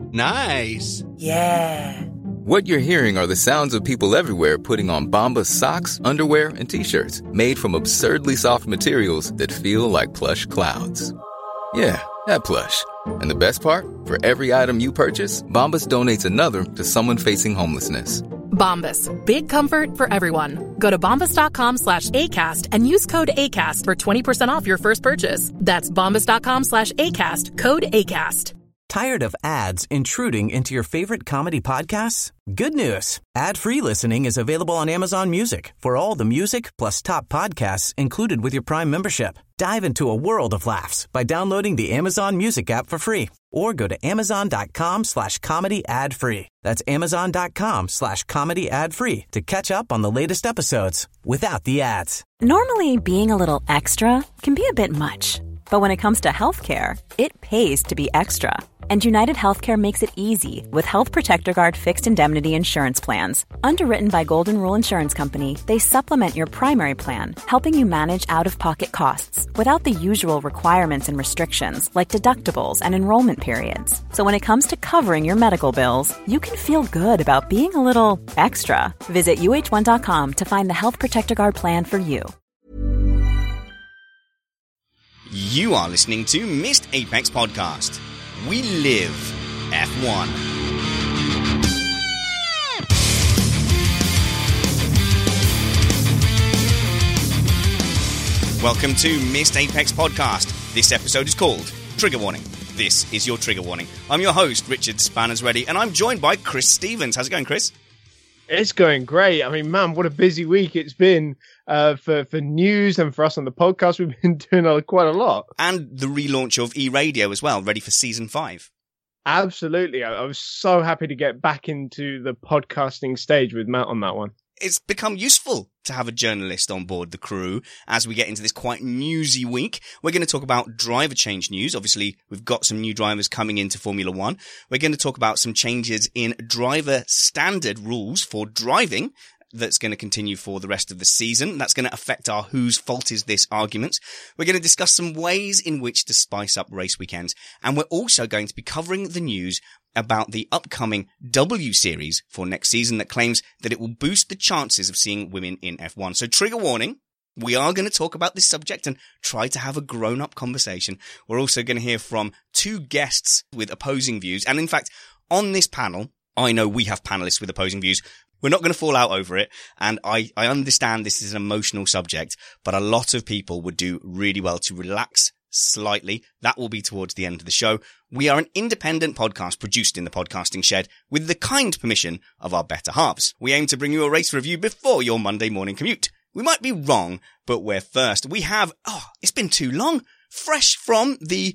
Nice. Yeah. What you're hearing are the sounds of people everywhere putting on Bombas socks, underwear, and T-shirts made from absurdly soft materials that feel like plush clouds. Yeah, that plush. And the best part? For every item you purchase, Bombas donates another to someone facing homelessness. Bombas. Big comfort for everyone. Go to bombas.com/ACAST and use code ACAST for 20% off your first purchase. That's bombas.com/ACAST. Code ACAST. Tired of ads intruding into your favorite comedy podcasts? Good news. Ad-free listening is available on Amazon Music for all the music plus top podcasts included with your Prime membership. Dive into a world of laughs by downloading the Amazon Music app for free or go to amazon.com/comedy ad-free. That's amazon.com/comedy ad-free to catch up on the latest episodes without the ads. Normally, being a little extra can be a bit much. But when it comes to healthcare, it pays to be extra. And United Healthcare makes it easy with Health Protector Guard fixed indemnity insurance plans. Underwritten by Golden Rule Insurance Company, they supplement your primary plan, helping you manage out-of-pocket costs without the usual requirements and restrictions like deductibles and enrollment periods. So when it comes to covering your medical bills, you can feel good about being a little extra. Visit uh1.com to find the Health Protector Guard plan for you. You are listening to Missed Apex Podcast. We live F1. Welcome to Missed Apex Podcast. This episode is called Trigger Warning. This is your trigger warning. I'm your host, Richard Spanners Ready, and I'm joined by Chris Stevens. How's it going, Chris? It's going great. I mean, man, what a busy week it's been for news and for us on the podcast. We've been doing quite a lot. And the relaunch of eRadio as well, ready for Season 5. Absolutely. I was so happy to get back into the podcasting stage with Matt on that one. It's become useful to have a journalist on board the crew as we get into this quite newsy week. We're going to talk about driver change news. Obviously, we've got some new drivers coming into Formula One. We're going to talk about some changes in driver standard rules for driving that's going to continue for the rest of the season. That's going to affect our whose fault is this arguments. We're going to discuss some ways in which to spice up race weekends. And we're also going to be covering the news about the upcoming W Series for next season that claims that it will boost the chances of seeing women in F1. So trigger warning, we are going to talk about this subject and try to have a grown-up conversation. We're also going to hear from two guests with opposing views. And in fact, on this panel, I know we have panelists with opposing views. We're not going to fall out over it, and I understand this is an emotional subject, but a lot of people would do really well to relax slightly. That will be towards the end of the show. We are an independent podcast produced in the podcasting shed with the kind permission of our better halves. We aim to bring you a race review before your Monday morning commute. We might be wrong, but we're first. We have, it's been too long. Fresh from the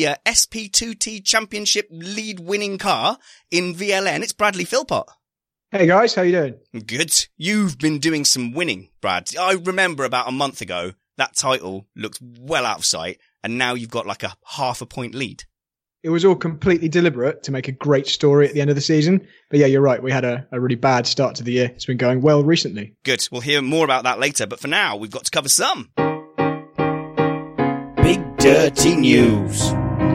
SP2T Championship lead winning car in VLN, it's Bradley Philpott. Hey guys, how you doing? Good. You've been doing some winning, Brad. I remember about a month ago, that title looked well out of sight, and now you've got like a half a point lead. It was all completely deliberate to make a great story at the end of the season. But yeah, you're right. We had a really bad start to the year. It's been going well recently. Good. We'll hear more about that later. But for now, we've got to cover some Big Dirty News.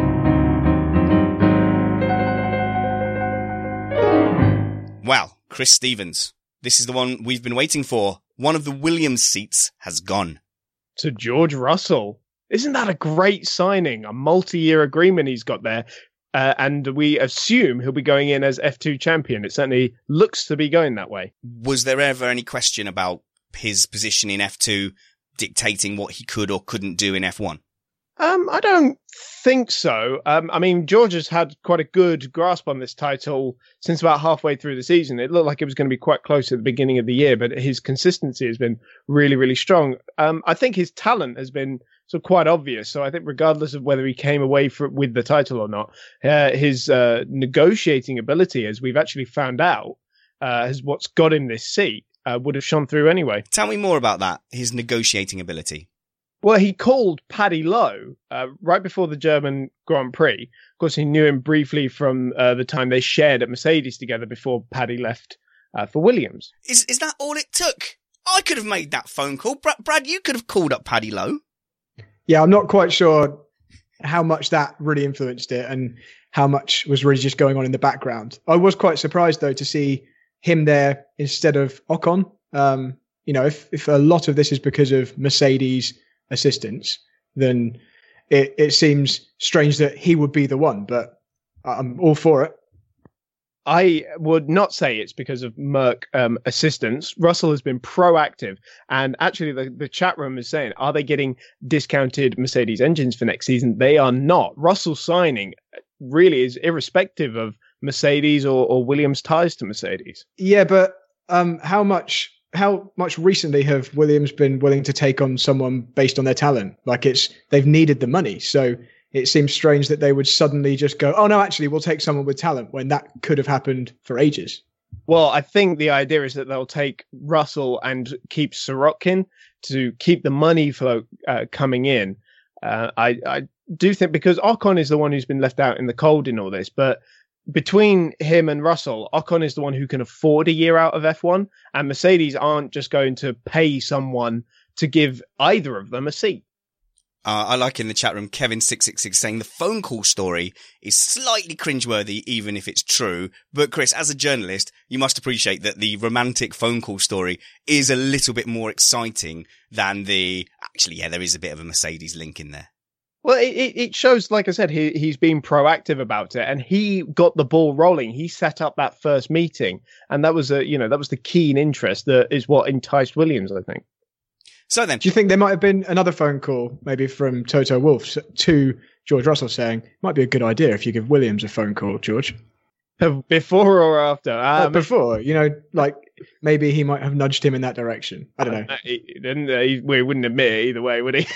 Well, Chris Stevens, this is the one we've been waiting for. One of the Williams seats has gone. To George Russell. Isn't that a great signing? A multi-year agreement he's got there. And we assume he'll be going in as F2 champion. It certainly looks to be going that way. Was there ever any question about his position in F2 dictating what he could or couldn't do in F1? I don't think so. I mean, George has had quite a good grasp on this title since about halfway through the season. It looked like it was going to be quite close at the beginning of the year, but his consistency has been really, really strong. I think his talent has been sort of quite obvious. So I think regardless of whether he came away with the title or not, his negotiating ability, as we've actually found out, is what's got him this seat, would have shone through anyway. Tell me more about that, his negotiating ability. Well, he called Paddy Lowe right before the German Grand Prix. Of course, he knew him briefly from the time they shared at Mercedes together before Paddy left for Williams. Is that all it took? I could have made that phone call. Brad, you could have called up Paddy Lowe. Yeah, I'm not quite sure how much that really influenced it and how much was really just going on in the background. I was quite surprised, though, to see him there instead of Ocon. If a lot of this is because of Mercedes assistance, then it seems strange that he would be the one, but I'm all for it. I would not say it's because of Merc assistance. Russell has been proactive. And actually, the chat room is saying, are they getting discounted Mercedes engines for next season? They are not. Russell's signing really is irrespective of Mercedes or Williams' ties to Mercedes. Yeah, but how much recently have Williams been willing to take on someone based on their talent? Like they've needed the money. So it seems strange that they would suddenly just go, oh no, actually we'll take someone with talent, when that could have happened for ages. Well, I think the idea is that they'll take Russell and keep Sirotkin to keep the money flow coming in. I do think, because Ocon is the one who's been left out in the cold in all this, but between him and Russell, Ocon is the one who can afford a year out of F1, and Mercedes aren't just going to pay someone to give either of them a seat. I like in the chat room, Kevin666 saying the phone call story is slightly cringeworthy, even if it's true. But Chris, as a journalist, you must appreciate that the romantic phone call story is a little bit more exciting than there is a bit of a Mercedes link in there. Well, it shows, like I said, he's been proactive about it, and he got the ball rolling. He set up that first meeting, and that was the keen interest that is what enticed Williams, I think. So then, do you think there might have been another phone call, maybe from Toto Wolff to George Russell, saying, might be a good idea if you give Williams a phone call, George? Before or after? Before, maybe he might have nudged him in that direction. I don't know. He wouldn't admit it either way, would he?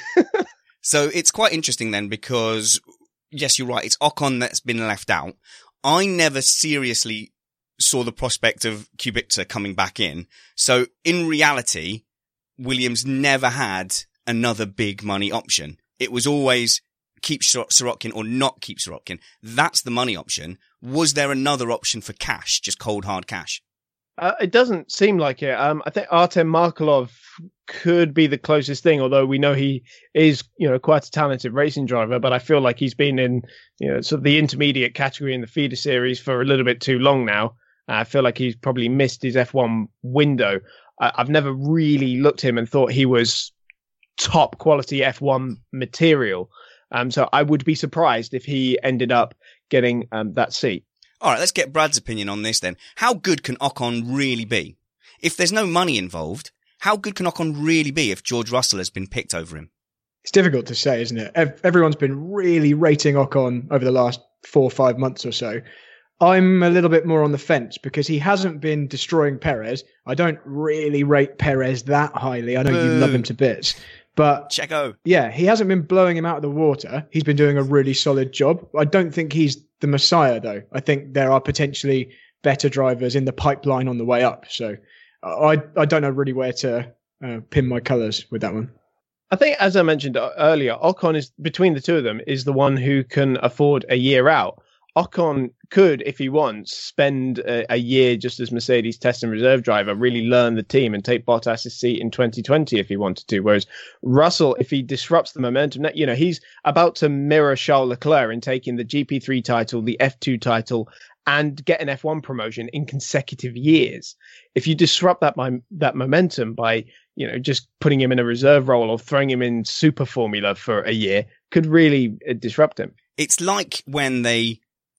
So it's quite interesting then, because yes, you're right. It's Ocon that's been left out. I never seriously saw the prospect of Kubica coming back in. So in reality, Williams never had another big money option. It was always keep Sirotkin or not keep Sirotkin. That's the money option. Was there another option for cash, just cold hard cash? It doesn't seem like it. I think Artem Markelov could be the closest thing, although we know he is, quite a talented racing driver. But I feel like he's been in, sort of the intermediate category in the feeder series for a little bit too long now. I feel like he's probably missed his F1 window. I've never really looked at him and thought he was top quality F1 material. So I would be surprised if he ended up getting that seat. All right, let's get Brad's opinion on this then. How good can Ocon really be? If there's no money involved, how good can Ocon really be if George Russell has been picked over him? It's difficult to say, isn't it? Everyone's been really rating Ocon over the last 4 or 5 months or so. I'm a little bit more on the fence because he hasn't been destroying Perez. I don't really rate Perez that highly. I know you love him to bits. But Checo. Yeah, he hasn't been blowing him out of the water. He's been doing a really solid job. I don't think he's the Messiah, though. I think there are potentially better drivers in the pipeline on the way up. So I don't know really where to pin my colours with that one. I think, as I mentioned earlier, Ocon is, between the two of them, is the one who can afford a year out. Ocon could, if he wants, spend a year just as Mercedes test and reserve driver, really learn the team and take Bottas' seat in 2020 if he wanted to. Whereas Russell, if he disrupts the momentum, he's about to mirror Charles Leclerc in taking the GP3 title, the F2 title, and get an F1 promotion in consecutive years. If you disrupt that momentum by, just putting him in a reserve role or throwing him in Super Formula for a year, could really disrupt him. It's like when they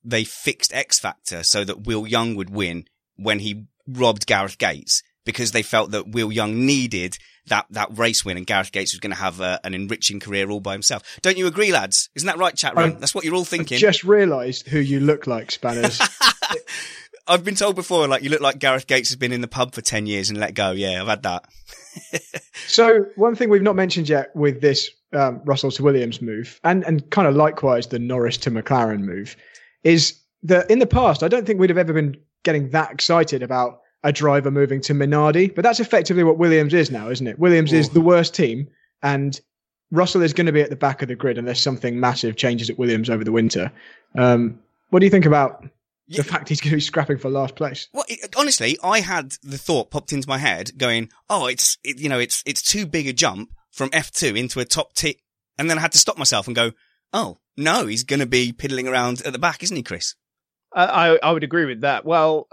fixed X Factor so that Will Young would win when he robbed Gareth Gates, because they felt that Will Young needed that race win and Gareth Gates was going to have an enriching career all by himself. Don't you agree, lads? Isn't that right, chat room? That's what you're all thinking. I just realised who you look like, Spanners. I've been told before, you look like Gareth Gates has been in the pub for 10 years and let go. Yeah, I've had that. So one thing we've not mentioned yet with this Russell to Williams move, and kind of likewise the Norris to McLaren move, is that in the past, I don't think we'd have ever been getting that excited about a driver moving to Minardi, but that's effectively what Williams is now, isn't it? Williams is the worst team, and Russell is going to be at the back of the grid unless something massive changes at Williams over the winter. What do you think about the fact he's going to be scrapping for last place? Well, honestly, I had the thought popped into my head going, it's too big a jump from F2 into a top tier. And then I had to stop myself and go, oh, No, he's going to be piddling around at the back, isn't he, Chris? I would agree with that. Well,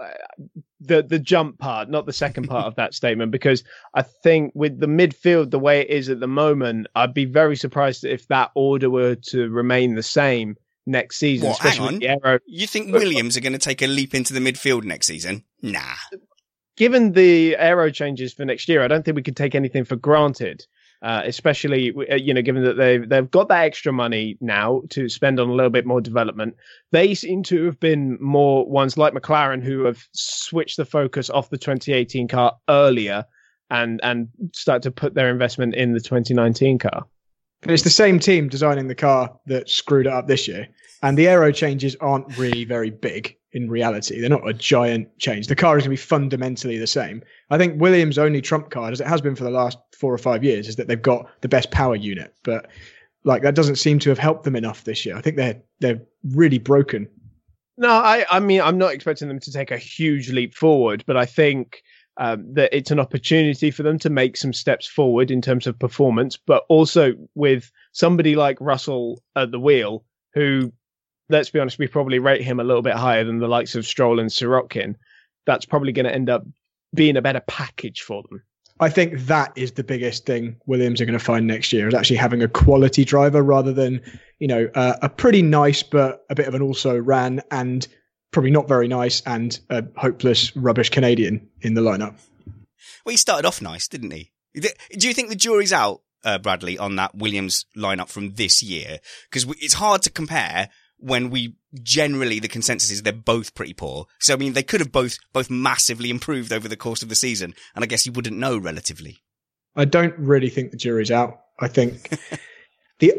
the jump part, not the second part of that statement, because I think with the midfield the way it is at the moment, I'd be very surprised if that order were to remain the same next season. What, hang on? You think Williams are going to take a leap into the midfield next season? Nah. Given the aero changes for next year, I don't think we could take anything for granted. Especially, given that they've got that extra money now to spend on a little bit more development. They seem to have been more ones like McLaren who have switched the focus off the 2018 car earlier and start to put their investment in the 2019 car. But it's the same team designing the car that screwed it up this year. And the aero changes aren't really very big in reality. They're not a giant change. The car is going to be fundamentally the same. I think Williams' only trump card, as it has been for the last 4 or 5 years, is that they've got the best power unit. But that doesn't seem to have helped them enough this year. I think they're really broken. No, I mean, I'm not expecting them to take a huge leap forward, but I think that it's an opportunity for them to make some steps forward in terms of performance, but also with somebody like Russell at the wheel, who, let's be honest, we probably rate him a little bit higher than the likes of Stroll and Sirotkin. That's probably going to end up being a better package for them. I think that is the biggest thing Williams are going to find next year, is actually having a quality driver rather than, a pretty nice but a bit of an also-ran and probably not very nice and a hopeless rubbish Canadian in the lineup. Well, he started off nice, didn't he? Do you think the jury's out, Bradley, on that Williams lineup from this year? Because it's hard to compare when the consensus is they're both pretty poor. So, I mean, they could have both massively improved over the course of the season. And I guess you wouldn't know relatively. I don't really think the jury's out. I think the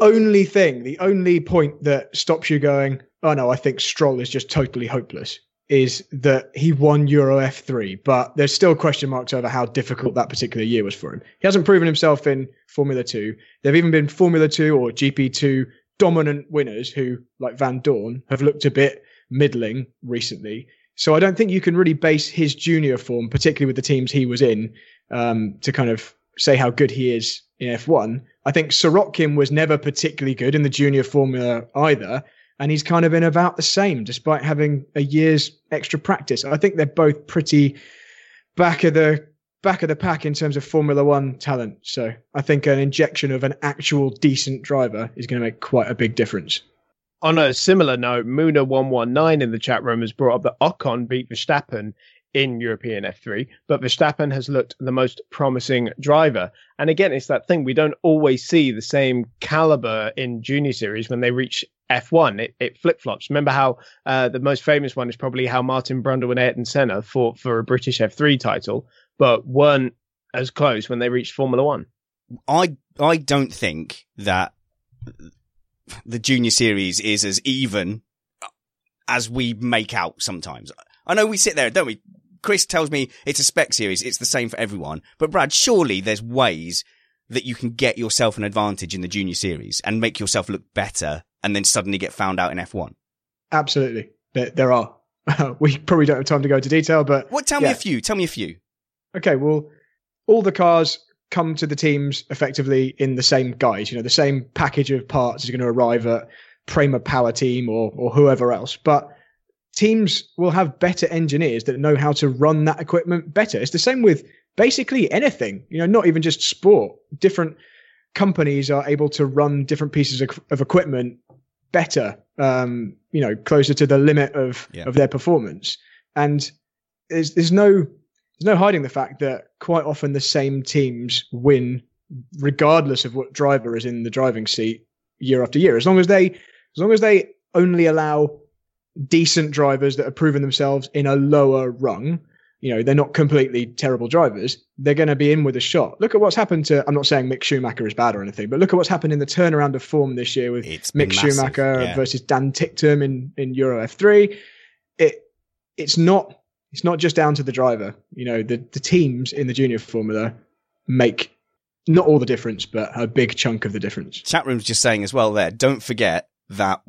only point that stops you going, oh no, I think Stroll is just totally hopeless, is that he won Euro F3, but there's still question marks over how difficult that particular year was for him. He hasn't proven himself in Formula 2. There've even been Formula 2 or GP2 dominant winners who, like Van Dorn, have looked a bit middling recently. So I don't think you can really base his junior form, particularly with the teams he was in, to kind of say how good he is in F1. I think Sirotkin was never particularly good in the junior formula either, and he's kind of been about the same despite having a year's extra practice. I think they're both pretty back of the pack in terms of Formula One talent. So I think an injection of an actual decent driver is going to make quite a big difference. On a similar note, Muna119 in the chat room has brought up that Ocon beat Verstappen in European F3, but Verstappen has looked the most promising driver. And again, it's that thing, we don't always see the same caliber in junior series when they reach F1. It flip-flops. Remember how the most famous one is probably how Martin Brundle and Ayrton Senna fought for a British F3 title, but weren't as close when they reached Formula One. I don't think that the junior series is as even as we make out sometimes. I know we sit there, don't we? Chris tells me it's a spec series. It's the same for everyone. But Brad, surely there's ways that you can get yourself an advantage in the junior series and make yourself look better and then suddenly get found out in F1. Absolutely. There are. We probably don't have time to go into detail, but... Tell me a few. Okay, well, all the cars come to the teams effectively in the same guise. The same package of parts is going to arrive at Prema Power Team or whoever else. But teams will have better engineers that know how to run that equipment better. It's the same with basically anything, not even just sport. Different companies are able to run different pieces of equipment better, closer to the limit of their performance. And there's no hiding the fact that quite often the same teams win regardless of what driver is in the driving seat year after year. As long as they only allow decent drivers that have proven themselves in a lower rung, they're not completely terrible drivers, they're going to be in with a shot. Look at what's happened to, I'm not saying Mick Schumacher is bad or anything, but look at what's happened in the turnaround of form this year with Mick Schumacher versus Dan Ticktum in Euro F3. It's not just down to the driver. The teams in the junior formula make not all the difference, but a big chunk of the difference. Chat room's just saying as well there, don't forget that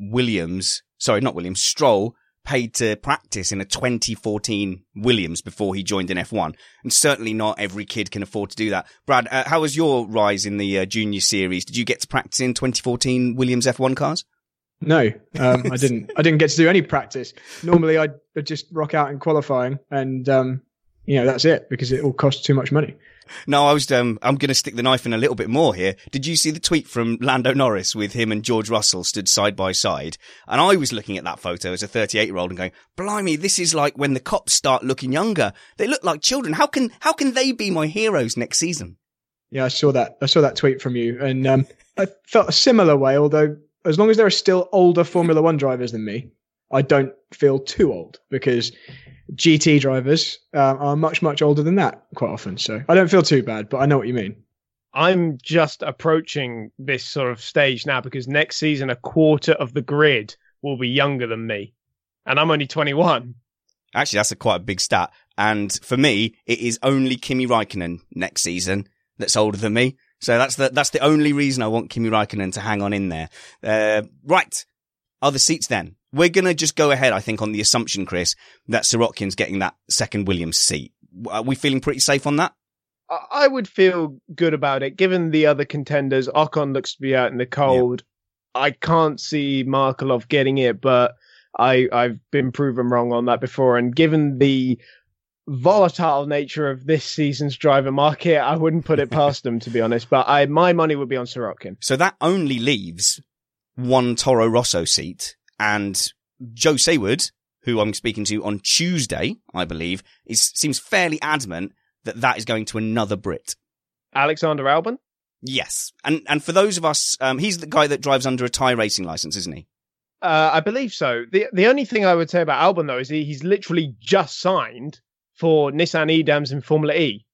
Stroll paid to practice in a 2014 Williams before he joined in F1. And certainly not every kid can afford to do that. Brad, how was your rise in the junior series? Did you get to practice in 2014 Williams F1 cars? No, I didn't. I didn't get to do any practice. Normally, I'd just rock out in qualifying, and that's it because it all costs too much money. No, I was. I'm going to stick the knife in a little bit more here. Did you see the tweet from Lando Norris with him and George Russell stood side by side? And I was looking at that photo as a 38-year-old and going, "Blimey, this is like when the cops start looking younger. They look like children. How can they be my heroes next season?" Yeah, I saw that. I saw that tweet from you, and I felt a similar way. Although, as long as there are still older Formula One drivers than me, I don't feel too old because GT drivers are much, much older than that quite often. So I don't feel too bad, but I know what you mean. I'm just approaching this sort of stage now because next season, a quarter of the grid will be younger than me. And I'm only 21. Actually, that's quite a big stat. And for me, it is only Kimi Räikkönen next season that's older than me. So that's the only reason I want Kimi Räikkönen to hang on in there. Right. Other seats then. We're going to just go ahead, I think, on the assumption, Chris, that Sirotkin's getting that second Williams seat. Are we feeling pretty safe on that? I would feel good about it. Given the other contenders, Ocon looks to be out in the cold. Yep. I can't see Markelov getting it, but I've been proven wrong on that before. And given the volatile nature of this season's driver market, I wouldn't put it past them, to be honest. But my money would be on Sirotkin. So that only leaves one Toro Rosso seat. And Joe Saward, who I'm speaking to on Tuesday, I believe, seems fairly adamant that is going to another Brit. Alexander Albon? Yes. And for those of us, he's the guy that drives under a Thai racing license, isn't he? I believe so. The only thing I would say about Albon, though, is he's literally just signed for Nissan E-Dams in Formula E.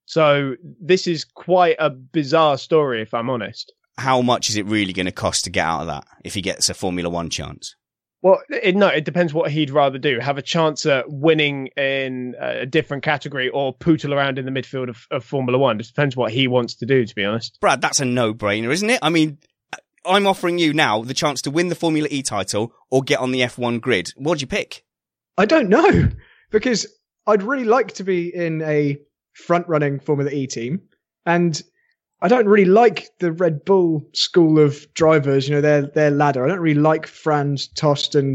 So this is quite a bizarre story, if I'm honest. How much is it really going to cost to get out of that if he gets a Formula One chance? Well, it depends what he'd rather do. Have a chance at winning in a different category or pootle around in the midfield of Formula One. It depends what he wants to do, to be honest. Brad, that's a no-brainer, isn't it? I mean, I'm offering you now the chance to win the Formula E title or get on the F1 grid. What do you pick? I don't know, because I'd really like to be in a front-running Formula E team, and I don't really like the Red Bull school of drivers, their ladder. I don't really like Franz Tost and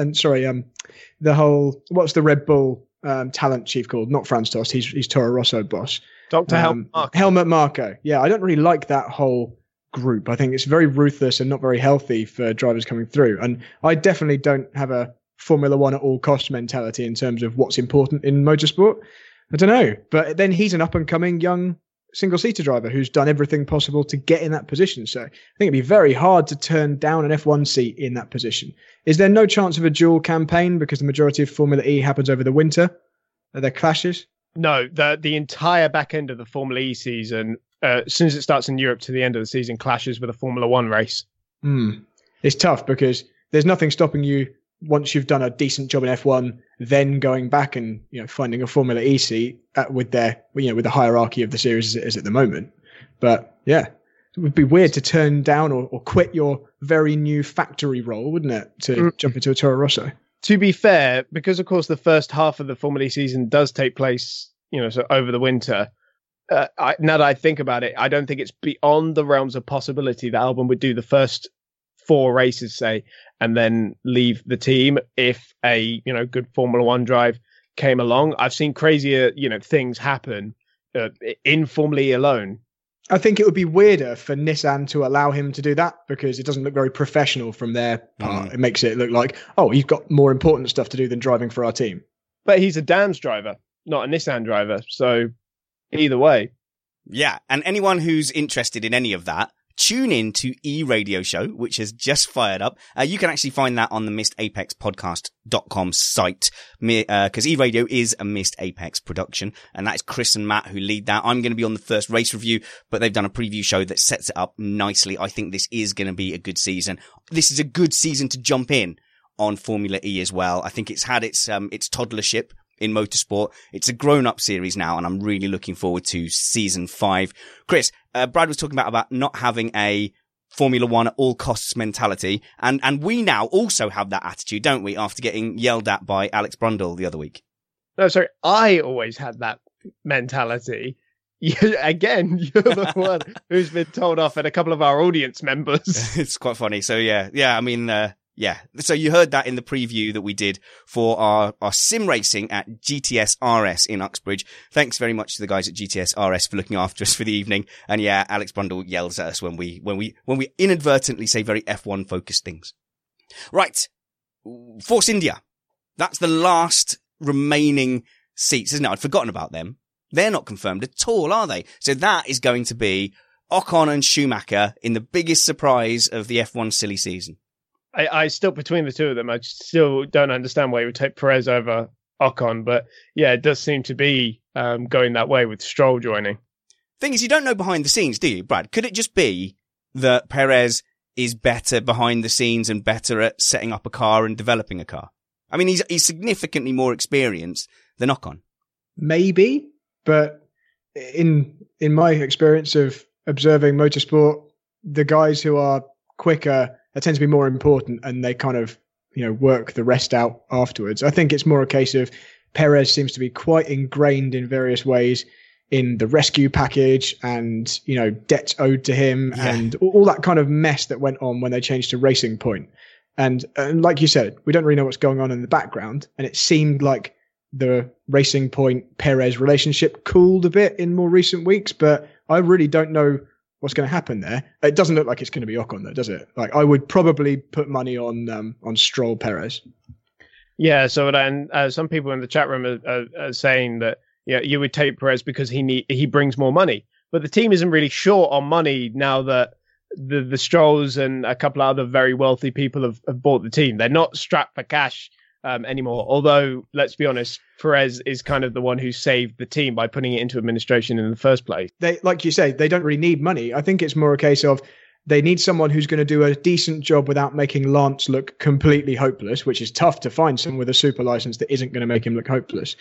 the whole, what's the Red Bull talent chief called? Not Franz Tost, he's Toro Rosso boss. Dr. Helmut Marko. Yeah, I don't really like that whole group. I think it's very ruthless and not very healthy for drivers coming through. And I definitely don't have a Formula One at all cost mentality in terms of what's important in motorsport. I don't know. But then he's an up-and-coming young single-seater driver who's done everything possible to get in that position. So I think it'd be very hard to turn down an F1 seat in that position. Is there no chance of a dual campaign because the majority of Formula E happens over the winter? Are there clashes? No, the entire back end of the Formula E season, as soon as it starts in Europe to the end of the season, clashes with a Formula One race. It's tough because there's nothing stopping you once you've done a decent job in F1, then going back and finding a Formula E seat with the hierarchy of the series as it is at the moment. But yeah, it would be weird to turn down or quit your very new factory role, wouldn't it, to jump into a Toro Rosso? To be fair, because of course the first half of the Formula E season does take place, so over the winter. Now that I think about it, I don't think it's beyond the realms of possibility that Albon would do the first 4 races, say, and then leave the team if a good Formula One drive came along. I've seen crazier things happen in Formula E alone. I think it would be weirder for Nissan to allow him to do that because it doesn't look very professional from their part. It makes it look like, he's got more important stuff to do than driving for our team. But he's a Dams driver, not a Nissan driver. So either way. Yeah. And anyone who's interested in any of that, tune in to E-Radio Show, which has just fired up. You can actually find that on the MissedApexPodcast.com site, because E-Radio is a Missed Apex production, and that is Chris and Matt who lead that. I'm going to be on the first race review, but they've done a preview show that sets it up nicely. I think this is going to be a good season. This is a good season to jump in on Formula E as well. I think it's had its toddlership in motorsport. It's a grown-up series now, and I'm really looking forward to season 5. Chris, Brad was talking about not having a Formula One at all costs mentality, and we now also have that attitude, don't we, after getting yelled at by Alex Brundle the other week? No, sorry, I always had that mentality. Again, you're the one who's been told off at a couple of our audience members. It's quite funny. So yeah, I mean, Yeah. So you heard that in the preview that we did for our sim racing at GTS RS in Uxbridge. Thanks very much to the guys at GTS RS for looking after us for the evening. And yeah, Alex Brundle yells at us when we inadvertently say very F1 focused things. Right. Force India. That's the last remaining seats, isn't it? I'd forgotten about them. They're not confirmed at all, are they? So that is going to be Ocon and Schumacher in the biggest surprise of the F1 silly season. I still, between the two of them, I still don't understand why you would take Perez over Ocon. But yeah, it does seem to be going that way with Stroll joining. Thing is, you don't know behind the scenes, do you, Brad? Could it just be that Perez is better behind the scenes and better at setting up a car and developing a car? I mean, he's significantly more experienced than Ocon. Maybe, but in my experience of observing motorsport, the guys who are quicker, that tends to be more important, and they kind of, work the rest out afterwards. I think it's more a case of Perez seems to be quite ingrained in various ways in the rescue package and, debts owed to him and all that kind of mess that went on when they changed to Racing Point. And like you said, we don't really know what's going on in the background. And it seemed like the Racing Point Perez relationship cooled a bit in more recent weeks, but I really don't know what's going to happen there. It doesn't look like it's going to be Ocon though, does it? Like, I would probably put money on Stroll Perez. Yeah. So then some people in the chat room are saying that, you would take Perez because he brings more money, but the team isn't really short on money now that the Strolls and a couple of other very wealthy people have bought the team. They're not strapped for cash anymore. Although, let's be honest, Perez is kind of the one who saved the team by putting it into administration in the first place. They, like you say, they don't really need money. I think it's more a case of they need someone who's going to do a decent job without making Lance look completely hopeless, which is tough to find someone with a super license that isn't going to make him look hopeless.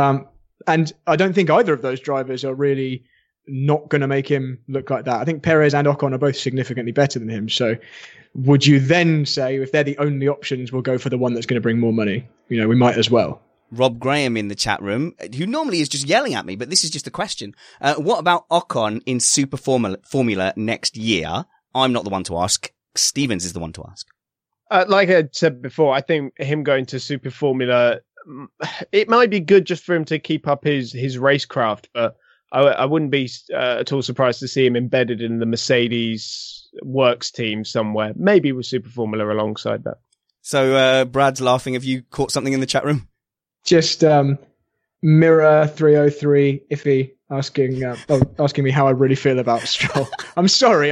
And I don't think either of those drivers are really not going to make him look like that. I think Perez and Ocon are both significantly better than him. So would you then say, if they're the only options, we'll go for the one that's going to bring more money? We might as well. Rob Graham in the chat room, who normally is just yelling at me, but this is just a question. What about Ocon in Super Formula next year? I'm not the one to ask. Stevens is the one to ask. Like I said before, I think him going to Super Formula, it might be good just for him to keep up his racecraft, but I wouldn't be at all surprised to see him embedded in the Mercedes works team somewhere, maybe with Super Formula alongside that. So Brad's laughing. Have you caught something in the chat room? Just Mirror 303 iffy asking me how I really feel about Stroll. I'm sorry,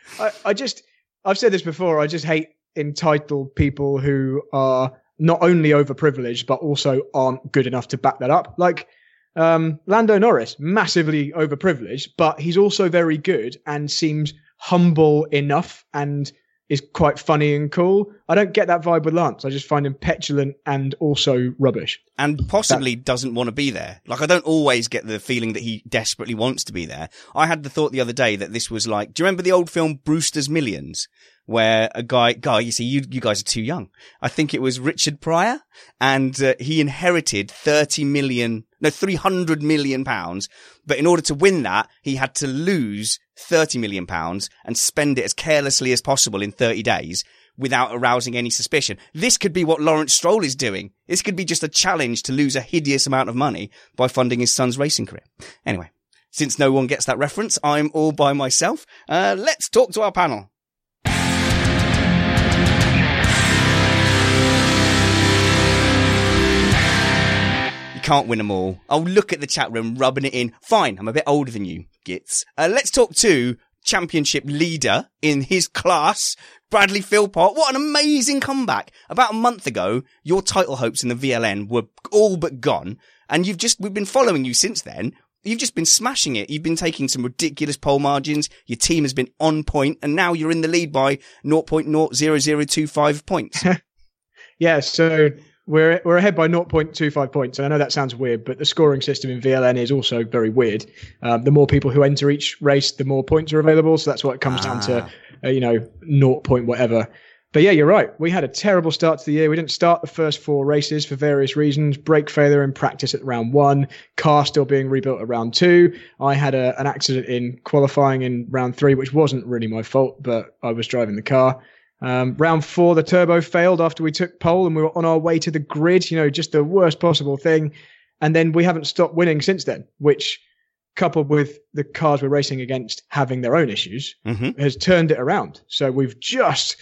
I've said this before. I just hate entitled people who are not only overprivileged but also aren't good enough to back that up. Like Lando Norris, massively overprivileged, but he's also very good and seems humble enough and is quite funny and cool. I don't get that vibe with Lance. I just find him petulant and also rubbish. And possibly doesn't want to be there. Like, I don't always get the feeling that he desperately wants to be there. I had the thought the other day that this was like, do you remember the old film Brewster's Millions? Where a guy, you see, you guys are too young. I think it was Richard Pryor, and he inherited 300 million pounds. But in order to win that, he had to lose 30 million pounds and spend it as carelessly as possible in 30 days without arousing any suspicion. This could be what Lawrence Stroll is doing. This could be just a challenge to lose a hideous amount of money by funding his son's racing career. Anyway, since no one gets that reference, I'm all by myself. Let's talk to our panel. Can't win them all. Oh, look at the chat room rubbing it in. Fine, I'm a bit older than you, Gits. Let's talk to championship leader in his class, Bradley Philpott. What an amazing comeback. About a month ago, your title hopes in the VLN were all but gone, and we've been following you since then. You've just been smashing it. You've been taking some ridiculous pole margins. Your team has been on point, and now you're in the lead by 0.00025 points. Yeah, so we're ahead by 0.25 points. And I know that sounds weird, but the scoring system in VLN is also very weird. The more people who enter each race, the more points are available. So that's what it comes down to, 0 point whatever. But yeah, you're right. We had a terrible start to the year. We didn't start the first 4 races for various reasons. Brake failure in practice at round 1, car still being rebuilt at round 2. I had an accident in qualifying in round 3, which wasn't really my fault, but I was driving the car. Round 4, the turbo failed after we took pole and we were on our way to the grid, just the worst possible thing. And then we haven't stopped winning since then, which, coupled with the cars we're racing against having their own issues, has turned it around. So we've just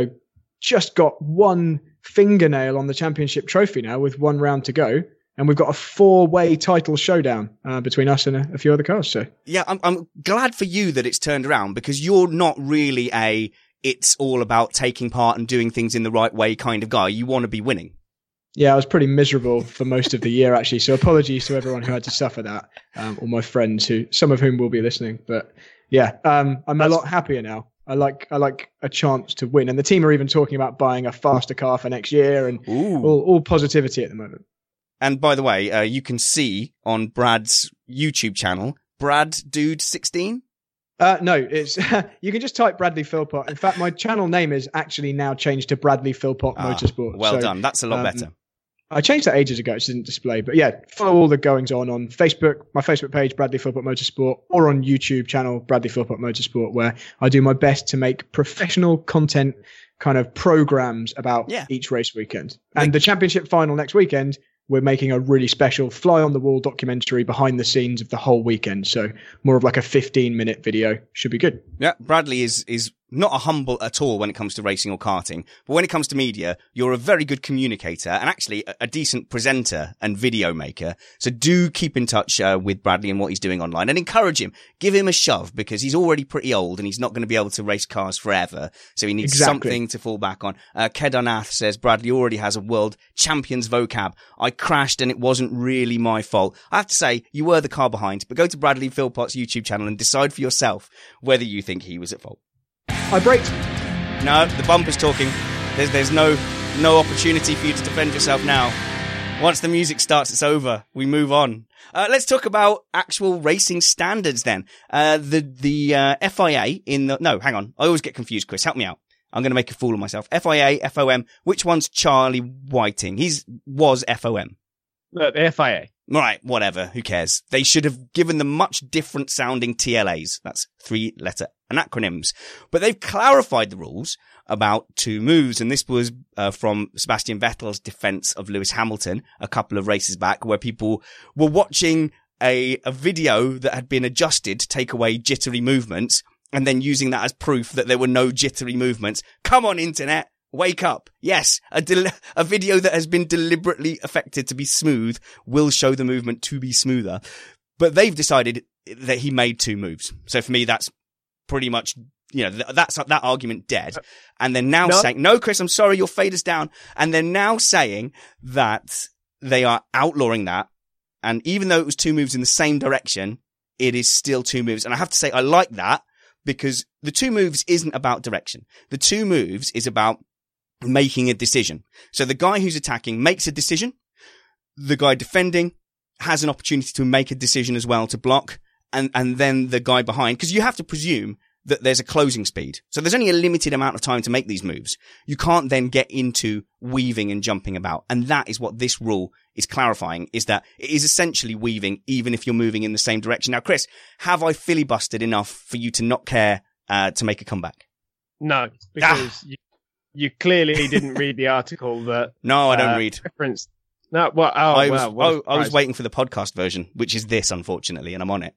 got one fingernail on the championship trophy now with one round to go. And we've got a 4-way title showdown between us and a few other cars. So yeah, I'm glad for you that it's turned around, because you're not really it's all about taking part and doing things in the right way kind of guy. You want to be winning. Yeah, I was pretty miserable for most of the year, actually. So apologies to everyone who had to suffer that, all my friends, some of whom will be listening. But yeah, I'm a lot happier now. I like a chance to win. And the team are even talking about buying a faster car for next year, and all positivity at the moment. And by the way, you can see on Brad's YouTube channel, Brad Dude 16. No, it's you can just type Bradley Philpott. In fact, my channel name is actually now changed to Bradley Philpott Motorsport. Well done. That's a lot better. I changed that ages ago. It didn't display. But yeah, follow all the goings on Facebook, my Facebook page, Bradley Philpott Motorsport, or on YouTube channel, Bradley Philpott Motorsport, where I do my best to make professional content kind of programs about each race weekend. And the championship final next weekend, we're making a really special fly-on-the-wall documentary behind the scenes of the whole weekend. So more of like a 15-minute video. Should be good. Yeah, Bradley is not a humble at all when it comes to racing or karting. But when it comes to media, you're a very good communicator and actually a decent presenter and video maker. So do keep in touch with Bradley and what he's doing online, and encourage him. Give him a shove, because he's already pretty old and he's not going to be able to race cars forever. So he needs something to fall back on. Kedarnath says, Bradley already has a world champions vocab. I crashed and it wasn't really my fault. I have to say, you were the car behind, but go to Bradley Philpott's YouTube channel and decide for yourself whether you think he was at fault. I braked. No, the bumper's talking. There's no opportunity for you to defend yourself now. Once the music starts, it's over. We move on. Let's talk about actual racing standards then. The FIA no, hang on. I always get confused, Chris. Help me out. I'm going to make a fool of myself. FIA, FOM. Which one's Charlie Whiting? Was FOM. The FIA. Right, whatever. Who cares? They should have given them much different sounding TLAs. That's 3-letter acronyms. But they've clarified the rules about 2 moves. And this was from Sebastian Vettel's defense of Lewis Hamilton a couple of races back, where people were watching a video that had been adjusted to take away jittery movements, and then using that as proof that there were no jittery movements. Come on, internet. Wake up. Yes, a video that has been deliberately affected to be smooth will show the movement to be smoother. But they've decided that he made 2 moves. So for me, that's pretty much, that's that argument dead. And they're now saying, no, Chris, I'm sorry, you'll fade us down. And they're now saying that they are outlawing that. And even though it was 2 moves in the same direction, it is still 2 moves. And I have to say, I like that, because the 2 moves isn't about direction. The 2 moves is about making a decision. So the guy who's attacking makes a decision. The guy defending has an opportunity to make a decision as well to block. And then the guy behind, because you have to presume that there's a closing speed. So there's only a limited amount of time to make these moves. You can't then get into weaving and jumping about. And that is what this rule is clarifying, is that it is essentially weaving even if you're moving in the same direction. Now, Chris, have I filibustered enough for you to not care to make a comeback? No, because you clearly didn't read the article that. No, I don't read. Referenced. No, well, I was waiting for the podcast version, which is this, unfortunately, and I'm on it.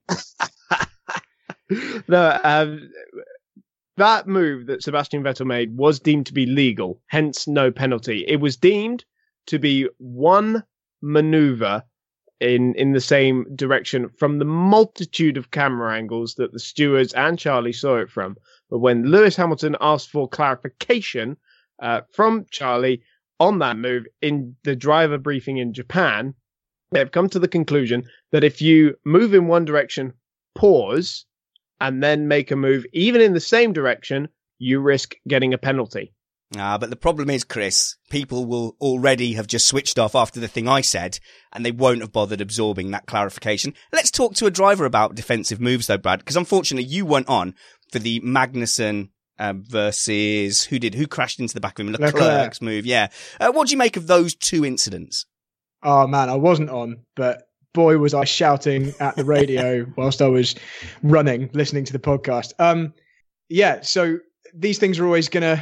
No, that move that Sebastian Vettel made was deemed to be legal, hence no penalty. It was deemed to be one maneuver in the same direction from the multitude of camera angles that the stewards and Charlie saw it from. But when Lewis Hamilton asked for clarification from Charlie on that move in the driver briefing in Japan, they've come to the conclusion that if you move in one direction, pause, and then make a move even in the same direction, you risk getting a penalty. But the problem is, Chris, people will already have just switched off after the thing I said, and they won't have bothered absorbing that clarification. Let's talk to a driver about defensive moves, though, Brad, because unfortunately you weren't on for the Magnussen versus who crashed into the back of him? Leclerc's move. Yeah. What do you make of those 2 incidents? Oh man, I wasn't on, but boy was I shouting at the radio whilst I was running, listening to the podcast. Yeah. So these things are always going to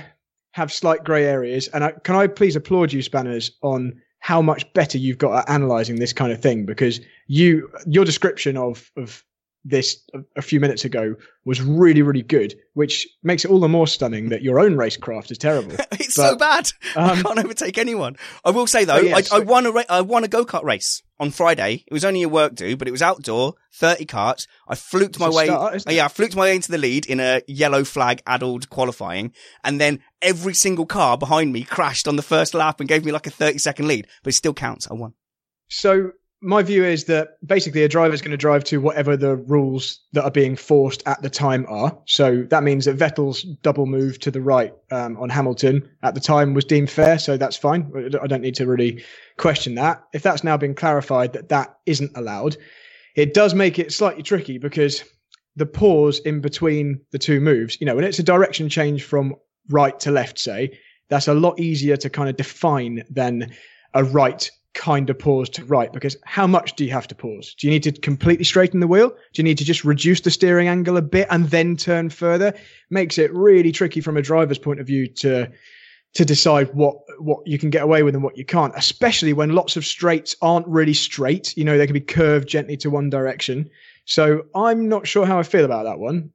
have slight grey areas. And can I please applaud you, Spanners, on how much better you've got at analysing this kind of thing, because your description of this a few minutes ago was really, really good, which makes it all the more stunning that your own racecraft is terrible. It's so bad. I can't overtake anyone. I will say though, I won a go-kart race on Friday. It was only a work do, but it was outdoor, 30 karts. I fluked my way. I fluked my way into the lead in a yellow flag addled qualifying, and then every single car behind me crashed on the first lap and gave me like a 30-second lead. But it still counts. I won. So my view is that basically a driver is going to drive to whatever the rules that are being forced at the time are. So that means that Vettel's double move to the right on Hamilton at the time was deemed fair. So that's fine. I don't need to really question that. If that's now been clarified that isn't allowed, it does make it slightly tricky, because the pause in between the two moves, when it's a direction change from right to left, say, that's a lot easier to kind of define than a right kind of pause to right, because how much do you have to pause? Do you need to completely straighten the wheel? Do you need to just reduce the steering angle a bit and then turn further? Makes it really tricky from a driver's point of view to decide what you can get away with and what you can't, especially when lots of straights aren't really straight. They can be curved gently to one direction. So I'm not sure how I feel about that one.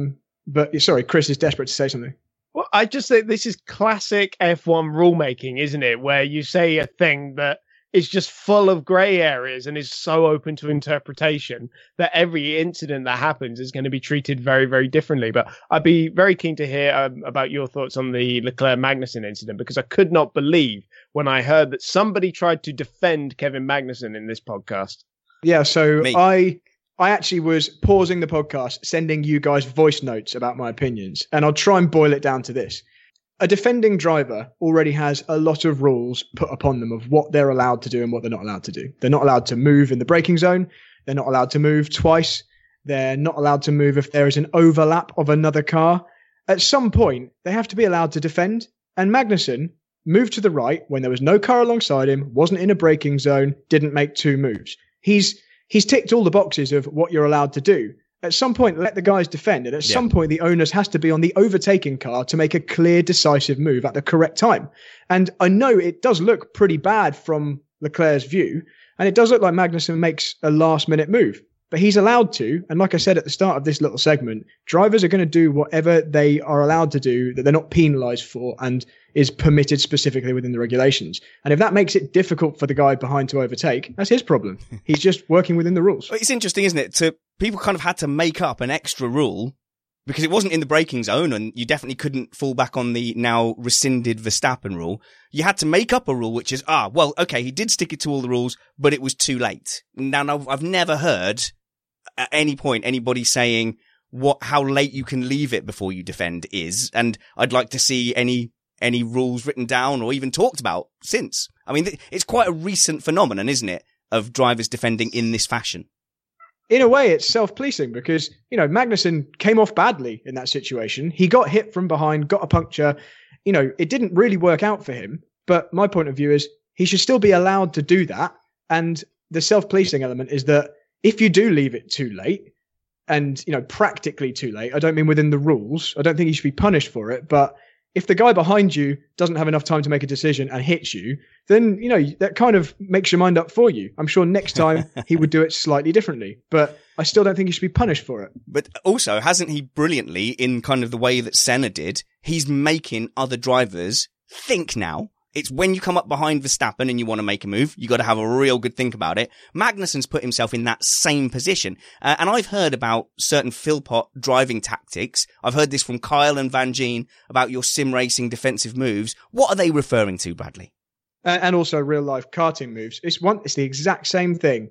But sorry, Chris is desperate to say something. Well, I just think this is classic F1 rulemaking, isn't it? Where you say a thing that is just full of grey areas and is so open to interpretation that every incident that happens is going to be treated very, very differently. But I'd be very keen to hear about your thoughts on the Leclerc-Magnussen incident, because I could not believe when I heard that somebody tried to defend Kevin Magnussen in this podcast. Yeah, so I actually was pausing the podcast, sending you guys voice notes about my opinions, and I'll try and boil it down to this. A defending driver already has a lot of rules put upon them of what they're allowed to do and what they're not allowed to do. They're not allowed to move in the braking zone. They're not allowed to move twice. They're not allowed to move if there is an overlap of another car. At some point, they have to be allowed to defend. And Magnussen moved to the right when there was no car alongside him, wasn't in a braking zone, didn't make two moves. He's ticked all the boxes of what you're allowed to do. At some point, let the guys defend. And at some point, the onus has to be on the overtaking car to make a clear, decisive move at the correct time. And I know it does look pretty bad from Leclerc's view. And it does look like Magnussen makes a last-minute move. But he's allowed to. And like I said at the start of this little segment, drivers are going to do whatever they are allowed to do that they're not penalised for and is permitted specifically within the regulations. And if that makes it difficult for the guy behind to overtake, that's his problem. He's just working within the rules. It's interesting, isn't it? People kind of had to make up an extra rule because it wasn't in the braking zone, and you definitely couldn't fall back on the now rescinded Verstappen rule. You had to make up a rule which is, okay, he did stick it to all the rules, but it was too late. Now, I've never heard at any point anybody saying how late you can leave it before you defend is, and I'd like to see any rules written down or even talked about since. I mean, it's quite a recent phenomenon, isn't it, of drivers defending in this fashion? In a way, it's self-policing because, Magnussen came off badly in that situation. He got hit from behind, got a puncture. It didn't really work out for him. But my point of view is he should still be allowed to do that. And the self-policing element is that if you do leave it too late and, practically too late, I don't mean within the rules. I don't think you should be punished for it. But if the guy behind you doesn't have enough time to make a decision and hits you, then, that kind of makes your mind up for you. I'm sure next time he would do it slightly differently, but I still don't think he should be punished for it. But also, hasn't he brilliantly, in kind of the way that Senna did, he's making other drivers think now. It's when you come up behind Verstappen and you want to make a move, you got to have a real good think about it. Magnussen's put himself in that same position. And I've heard about certain Philpott driving tactics. I've heard this from Kyle and Van Gien about your sim racing defensive moves. What are they referring to, Bradley? And also real life karting moves. It's the exact same thing.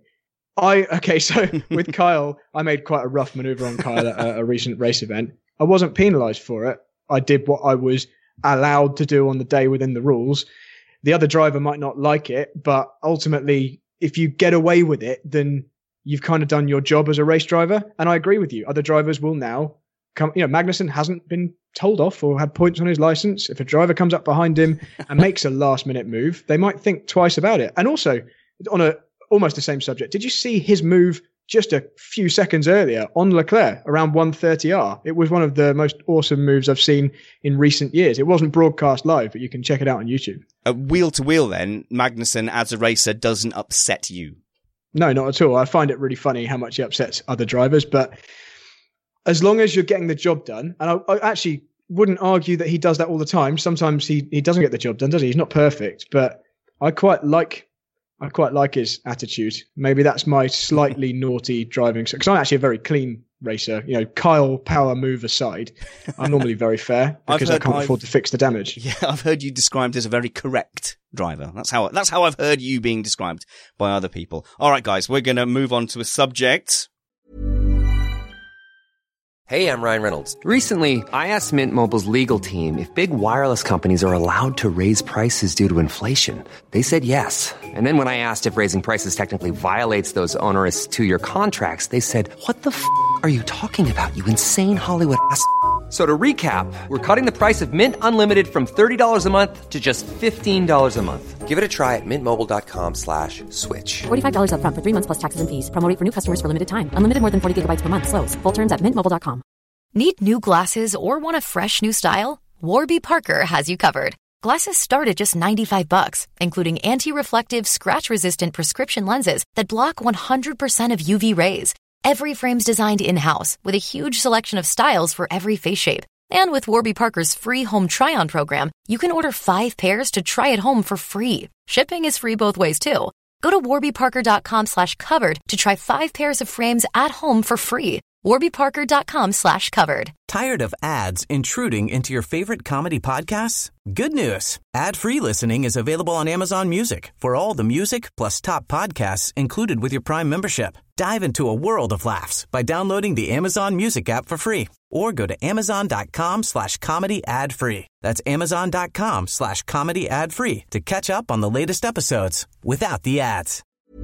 So with Kyle, I made quite a rough maneuver on Kyle at a recent race event. I wasn't penalised for it. I did what I was allowed to do on the day within the rules. The other driver might not like it, but ultimately, if you get away with it, then you've kind of done your job as a race driver. And I agree with you. Other drivers will now come. Magnussen hasn't been told off or had points on his license. If a driver comes up behind him and makes a last minute move, they might think twice about it. And also, on almost the same subject, did you see his move just a few seconds earlier on Leclerc around 130R. It was one of the most awesome moves I've seen in recent years. It wasn't broadcast live, but you can check it out on YouTube. Wheel to wheel then, Magnussen as a racer doesn't upset you? No, not at all. I find it really funny how much he upsets other drivers, but as long as you're getting the job done, and I actually wouldn't argue that he does that all the time. Sometimes he doesn't get the job done, does he? He's not perfect, but I quite like his attitude. Maybe that's my slightly naughty driving, because I'm actually a very clean racer. You know, Kyle power move aside, I'm normally very fair because I can't afford to fix the damage. Yeah, I've heard you described as a very correct driver. That's how I've heard you being described by other people. All right, guys, we're going to move on to a subject. Hey, I'm Ryan Reynolds. Recently, I asked Mint Mobile's legal team if big wireless companies are allowed to raise prices due to inflation. They said yes. And then when I asked if raising prices technically violates those onerous 2-year contracts, they said, "What the f*** are you talking about, you insane Hollywood ass?" So to recap, we're cutting the price of Mint Unlimited from $30 a month to just $15 a month. Give it a try at mintmobile.com/switch. $45 up front for 3 months plus taxes and fees. Promo rate for new customers for limited time. Unlimited more than 40 gigabytes per month. Slows full terms at mintmobile.com. Need new glasses or want a fresh new style? Warby Parker has you covered. Glasses start at just $95, including anti-reflective, scratch-resistant prescription lenses that block 100% of UV rays. Every frame's designed in-house with a huge selection of styles for every face shape. And with Warby Parker's free home try-on program, you can order 5 pairs to try at home for free. Shipping is free both ways, too. Go to warbyparker.com/covered to try 5 pairs of frames at home for free. warbyparker.com/covered. Tired of ads intruding into your favorite comedy podcasts? Good news. Ad-free listening is available on Amazon Music for all the music plus top podcasts included with your Prime membership. Dive into a world of laughs by downloading the Amazon Music app for free or go to amazon.com/comedy ad-free. That's amazon.com/comedy ad-free to catch up on the latest episodes without the ads.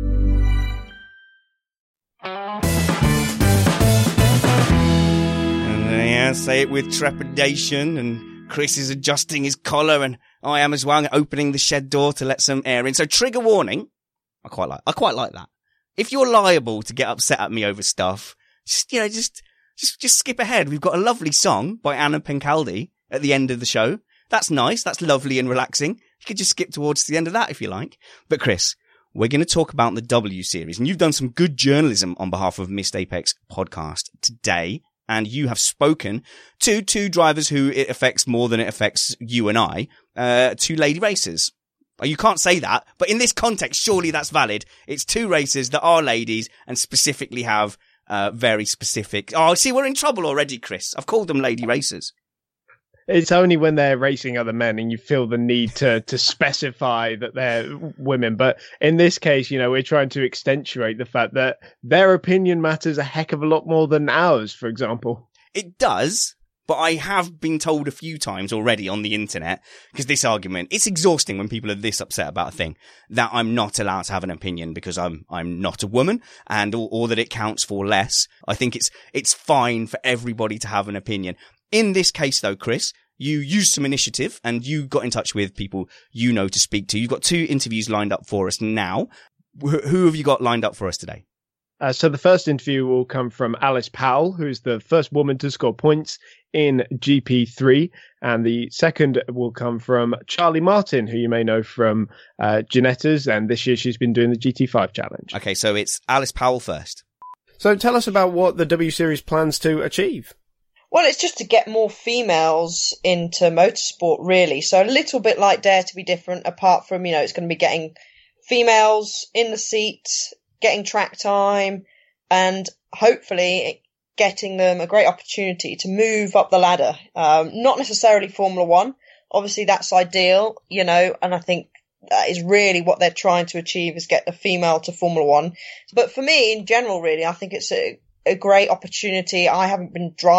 Yeah, say it with trepidation, and Chris is adjusting his collar, and I am as well, opening the shed door to let some air in. So trigger warning. I quite like that. If you're liable to get upset at me over stuff, just skip ahead. We've got a lovely song by Anna Pencaldi at the end of the show. That's nice. That's lovely and relaxing. You could just skip towards the end of that if you like. But Chris, we're going to talk about the W Series, and you've done some good journalism on behalf of Missed Apex podcast today. And you have spoken to 2 drivers who it affects more than it affects you and I, 2 lady racers. You can't say that, but in this context, surely that's valid. It's 2 racers that are ladies and specifically have very specific... Oh, see, we're in trouble already, Chris. I've called them lady racers. It's only when they're racing other men and you feel the need to specify that they're women. But in this case, we're trying to accentuate the fact that their opinion matters a heck of a lot more than ours, for example. It does, but I have been told a few times already on the internet, because this argument, it's exhausting when people are this upset about a thing, that I'm not allowed to have an opinion because I'm not a woman, and or that it counts for less. I think it's fine for everybody to have an opinion. In this case, though, Chris, you used some initiative and you got in touch with people to speak to. You've got 2 interviews lined up for us now. Who have you got lined up for us today? So the first interview will come from Alice Powell, who's the first woman to score points in GP3. And the second will come from Charlie Martin, who you may know from Ginettas. And this year she's been doing the GT5 challenge. Okay, so it's Alice Powell first. So tell us about what the W Series plans to achieve. Well, it's just to get more females into motorsport, really. So a little bit like Dare to be Different, apart from, it's going to be getting females in the seats, getting track time, and hopefully getting them a great opportunity to move up the ladder. Not necessarily Formula One. Obviously, that's ideal, and I think that is really what they're trying to achieve, is get the female to Formula One. But for me, in general, really, I think it's a great opportunity. I haven't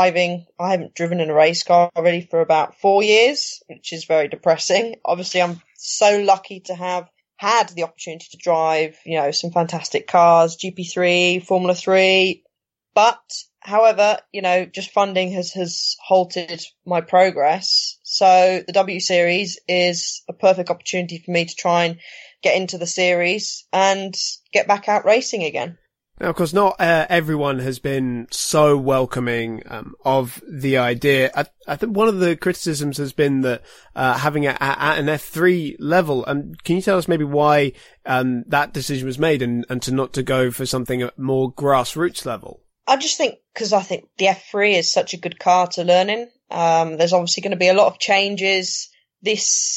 driven in a race car really for about 4 years, which is very depressing. Obviously, I'm so lucky to have had the opportunity to drive, some fantastic cars, GP3, Formula 3. But, however, just funding has halted my progress. So the W Series is a perfect opportunity for me to try and get into the series and get back out racing again. Now, of course, not everyone has been so welcoming of the idea. I think one of the criticisms has been that having it at an F3 level. Can you tell us maybe why that decision was made and to not to go for something at more grassroots level? I just think because I think the F3 is such a good car to learn in. There's obviously going to be a lot of changes in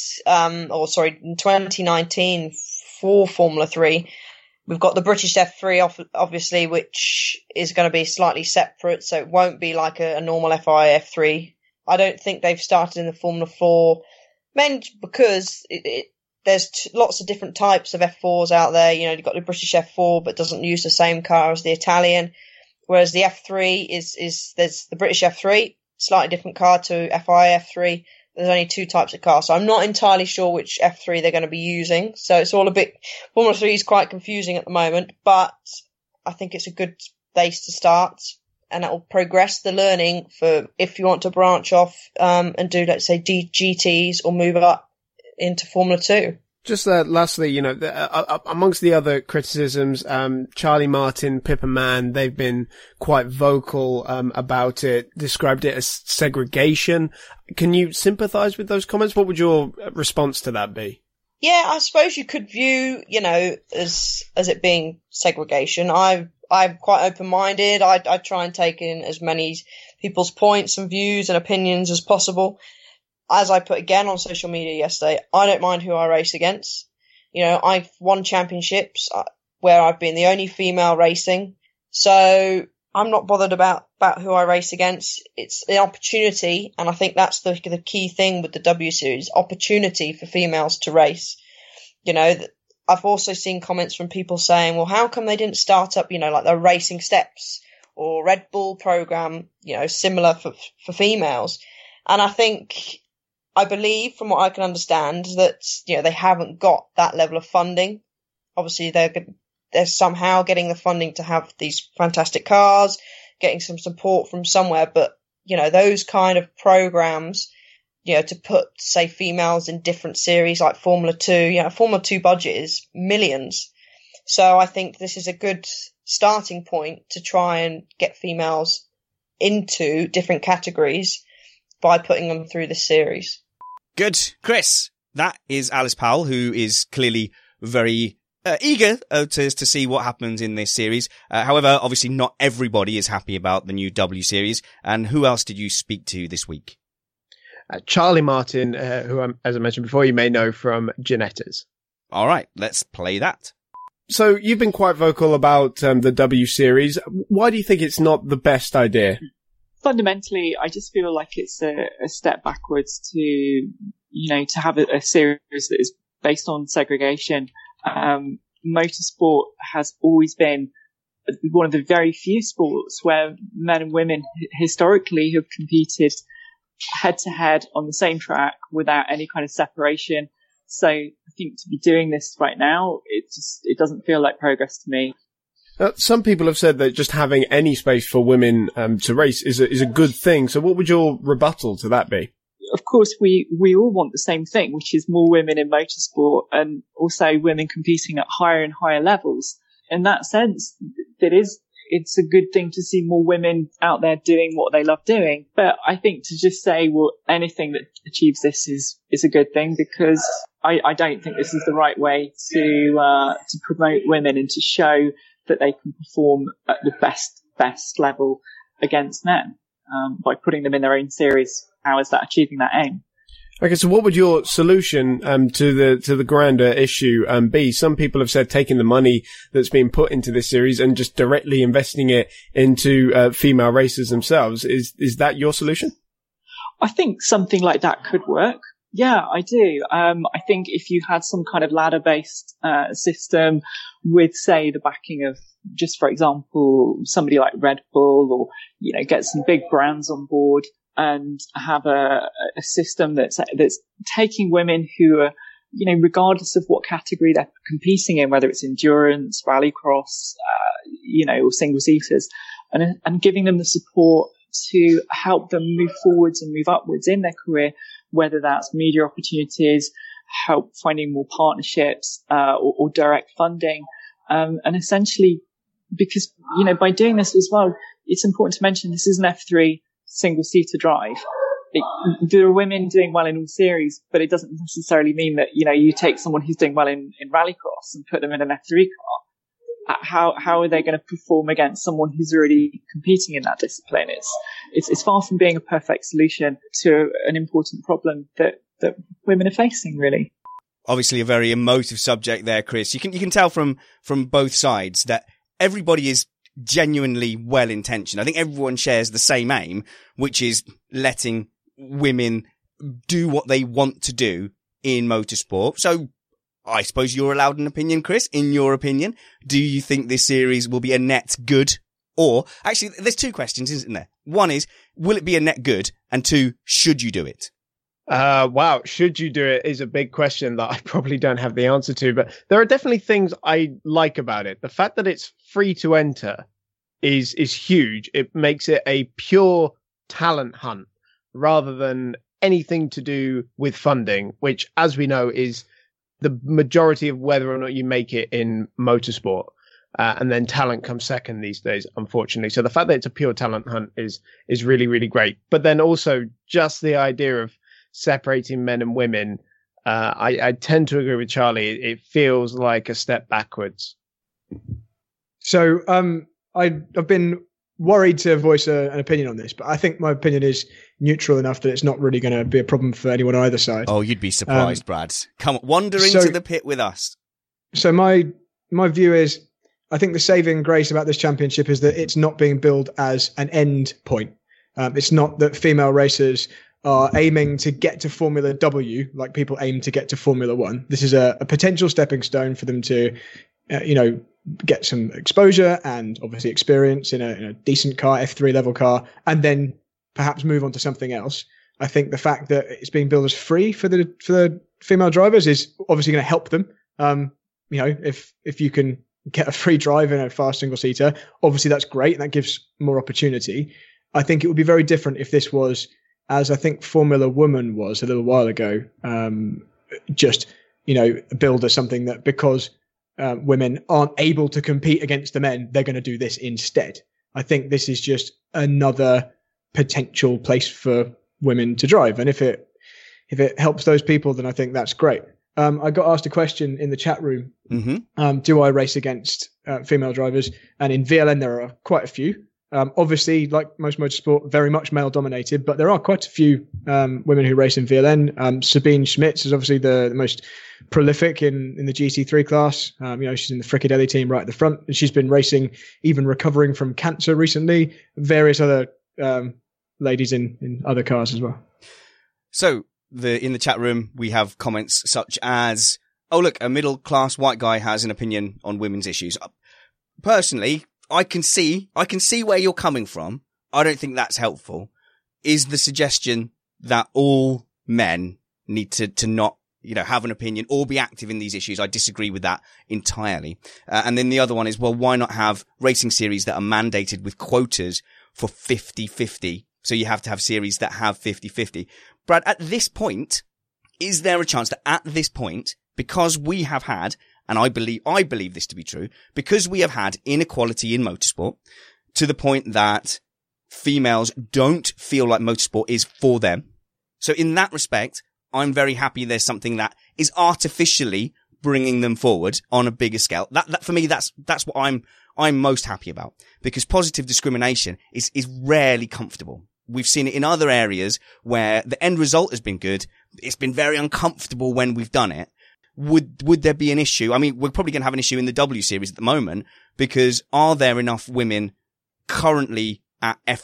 2019 for Formula 3. We've got the British F3, obviously, which is going to be slightly separate, so it won't be like a normal FI F3. I don't think they've started in the Formula 4, mainly because there's lots of different types of F4s out there. You know, you've got the British F4, but doesn't use the same car as the Italian, whereas the F3 there's the British F3, slightly different car to FI F3. There's only two types of cars, so I'm not entirely sure which F3 they're going to be using. So it's all a bit, Formula 3 is quite confusing at the moment, but I think it's a good base to start, and it will progress the learning for if you want to branch off and do, let's say, GTs or move up into Formula 2. Just lastly, you know, amongst the other criticisms, Charlie Martin, Pippa Mann, they've been quite vocal about it, described it as segregation. Can you sympathise with those comments? What would your response to that be? Yeah, I suppose you could view, you know, as it being segregation. I'm quite open-minded. I try and take in as many people's points and views and opinions as possible. As I put again on social media yesterday, I don't mind who I race against. You know, I've won championships where I've been the only female racing. So I'm not bothered about who I race against. It's an opportunity. And I think that's the key thing with the W Series, opportunity for females to race. You know, I've also seen comments from people saying, well, how come they didn't start up, you know, like the Racing Steps or Red Bull program, you know, similar for females. And I believe, from what I can understand, that, you know, they haven't got that level of funding. Obviously, they're somehow getting the funding to have these fantastic cars, getting some support from somewhere. But, you know, those kind of programs, you know, to put, say, females in different series like Formula 2, you know, Formula 2 budget is millions. So I think this is a good starting point to try and get females into different categories by putting them through this series. Good. Chris, that is Alice Powell, who is clearly very eager to see what happens in this series. However, obviously not everybody is happy about the new W Series. And who else did you speak to this week? Charlie Martin, who, as I mentioned before, you may know from Ginettas. All right, let's play that. So you've been quite vocal about the W Series. Why do you think it's not the best idea? Fundamentally, I just feel like it's a step backwards to, you know, to have a series that is based on segregation. Motorsport has always been one of the very few sports where men and women historically have competed head to head on the same track without any kind of separation. So I think to be doing this right now, it doesn't feel like progress to me. Some people have said that just having any space for women to race is a good thing. So what would your rebuttal to that be? Of course, we all want the same thing, which is more women in motorsport and also women competing at higher and higher levels. In that sense, it's a good thing to see more women out there doing what they love doing. But I think to just say, well, anything that achieves this is a good thing, because I don't think this is the right way to promote women and to show that they can perform at the best level against men, by putting them in their own series. How is that achieving that aim? Okay, so what would your solution to the grander issue be? Some people have said taking the money that's being put into this series and just directly investing it into female racers themselves. Is that your solution? I think something like that could work. Yeah, I do. I think if you had some kind of ladder-based system with, say, the backing of, just for example, somebody like Red Bull, or, you know, get some big brands on board and have a system that's taking women who are, you know, regardless of what category they're competing in, whether it's endurance, rallycross, you know, or single seaters, and giving them the support to help them move forwards and move upwards in their career, whether that's media opportunities, help finding more partnerships, or direct funding, and essentially because, you know, by doing this as well, it's important to mention this is an F3 single-seater drive. There are women doing well in all series, but it doesn't necessarily mean that, you know, you take someone who's doing well in rallycross and put them in an F3 car. How are they going to perform against someone who's already competing in that discipline? It's far from being a perfect solution to an important problem that women are facing, really. Obviously a very emotive subject there, Chris. You can tell from both sides that everybody is genuinely well intentioned. I think everyone shares the same aim, which is letting women do what they want to do in motorsport. So I suppose you're allowed an opinion, Chris. In your opinion, do you think this series will be a net good? Or actually, there's two questions, isn't there? One is, will it be a net good? And two, should you do it? Wow. Should you do it is a big question that I probably don't have the answer to, but there are definitely things I like about it. The fact that it's free to enter is huge. It makes it a pure talent hunt rather than anything to do with funding, which, as we know, is the majority of whether or not you make it in motorsport. And then talent comes second these days, unfortunately. So the fact that it's a pure talent hunt is really, really great. But then also just the idea of separating men and women, I tend to agree with Charlie. It feels like a step backwards. So I've been worried to voice an opinion on this, but I think my opinion is neutral enough that it's not really going to be a problem for anyone on either side. Oh, you'd be surprised, Brad. Come on, wander into the pit with us. So my view is, I think the saving grace about this championship is that it's not being billed as an end point. It's not that female racers are aiming to get to Formula W like people aim to get to Formula One. This is a potential stepping stone for them to, get some exposure and obviously experience in a decent car, F3 level car, and then perhaps move on to something else. I think the fact that it's being billed as free for the female drivers is obviously going to help them. If you can get a free drive in a fast single seater, obviously that's great and that gives more opportunity. I think it would be very different if this was, as I think Formula Woman was a little while ago, billed as something that because women aren't able to compete against the men, they're going to do this instead. I think this is just another potential place for women to drive. And if it helps those people, then I think that's great. I got asked a question in the chat room. Mm-hmm. Do I race against female drivers? And in VLN, there are quite a few. Obviously, like most motorsport, very much male dominated, but there are quite a few women who race in VLN. Sabine Schmitz is obviously the most prolific in the GT3 class. She's in the Frickadelli team right at the front, and she's been racing, even recovering from cancer recently. Various other ladies in other cars as well. So in the chat room, we have comments such as, "Oh look, a middle class white guy has an opinion on women's issues." Personally, I can see where you're coming from. I don't think that's helpful. Is the suggestion that all men need to not, have an opinion or be active in these issues? I disagree with that entirely. And then the other one is, well, why not have racing series that are mandated with quotas for 50-50? So you have to have series that have 50-50. Brad, at this point, is there a chance that at this point, because we have had, and I believe this to be true, because we have had inequality in motorsport to the point that females don't feel like motorsport is for them. So in that respect, I'm very happy there's something that is artificially bringing them forward on a bigger scale. That for me, that's what I'm most happy about, because positive discrimination is rarely comfortable. We've seen it in other areas where the end result has been good. It's been very uncomfortable when we've done it. Would there be an issue? I mean, we're probably going to have an issue in the W series at the moment, because are there enough women currently at the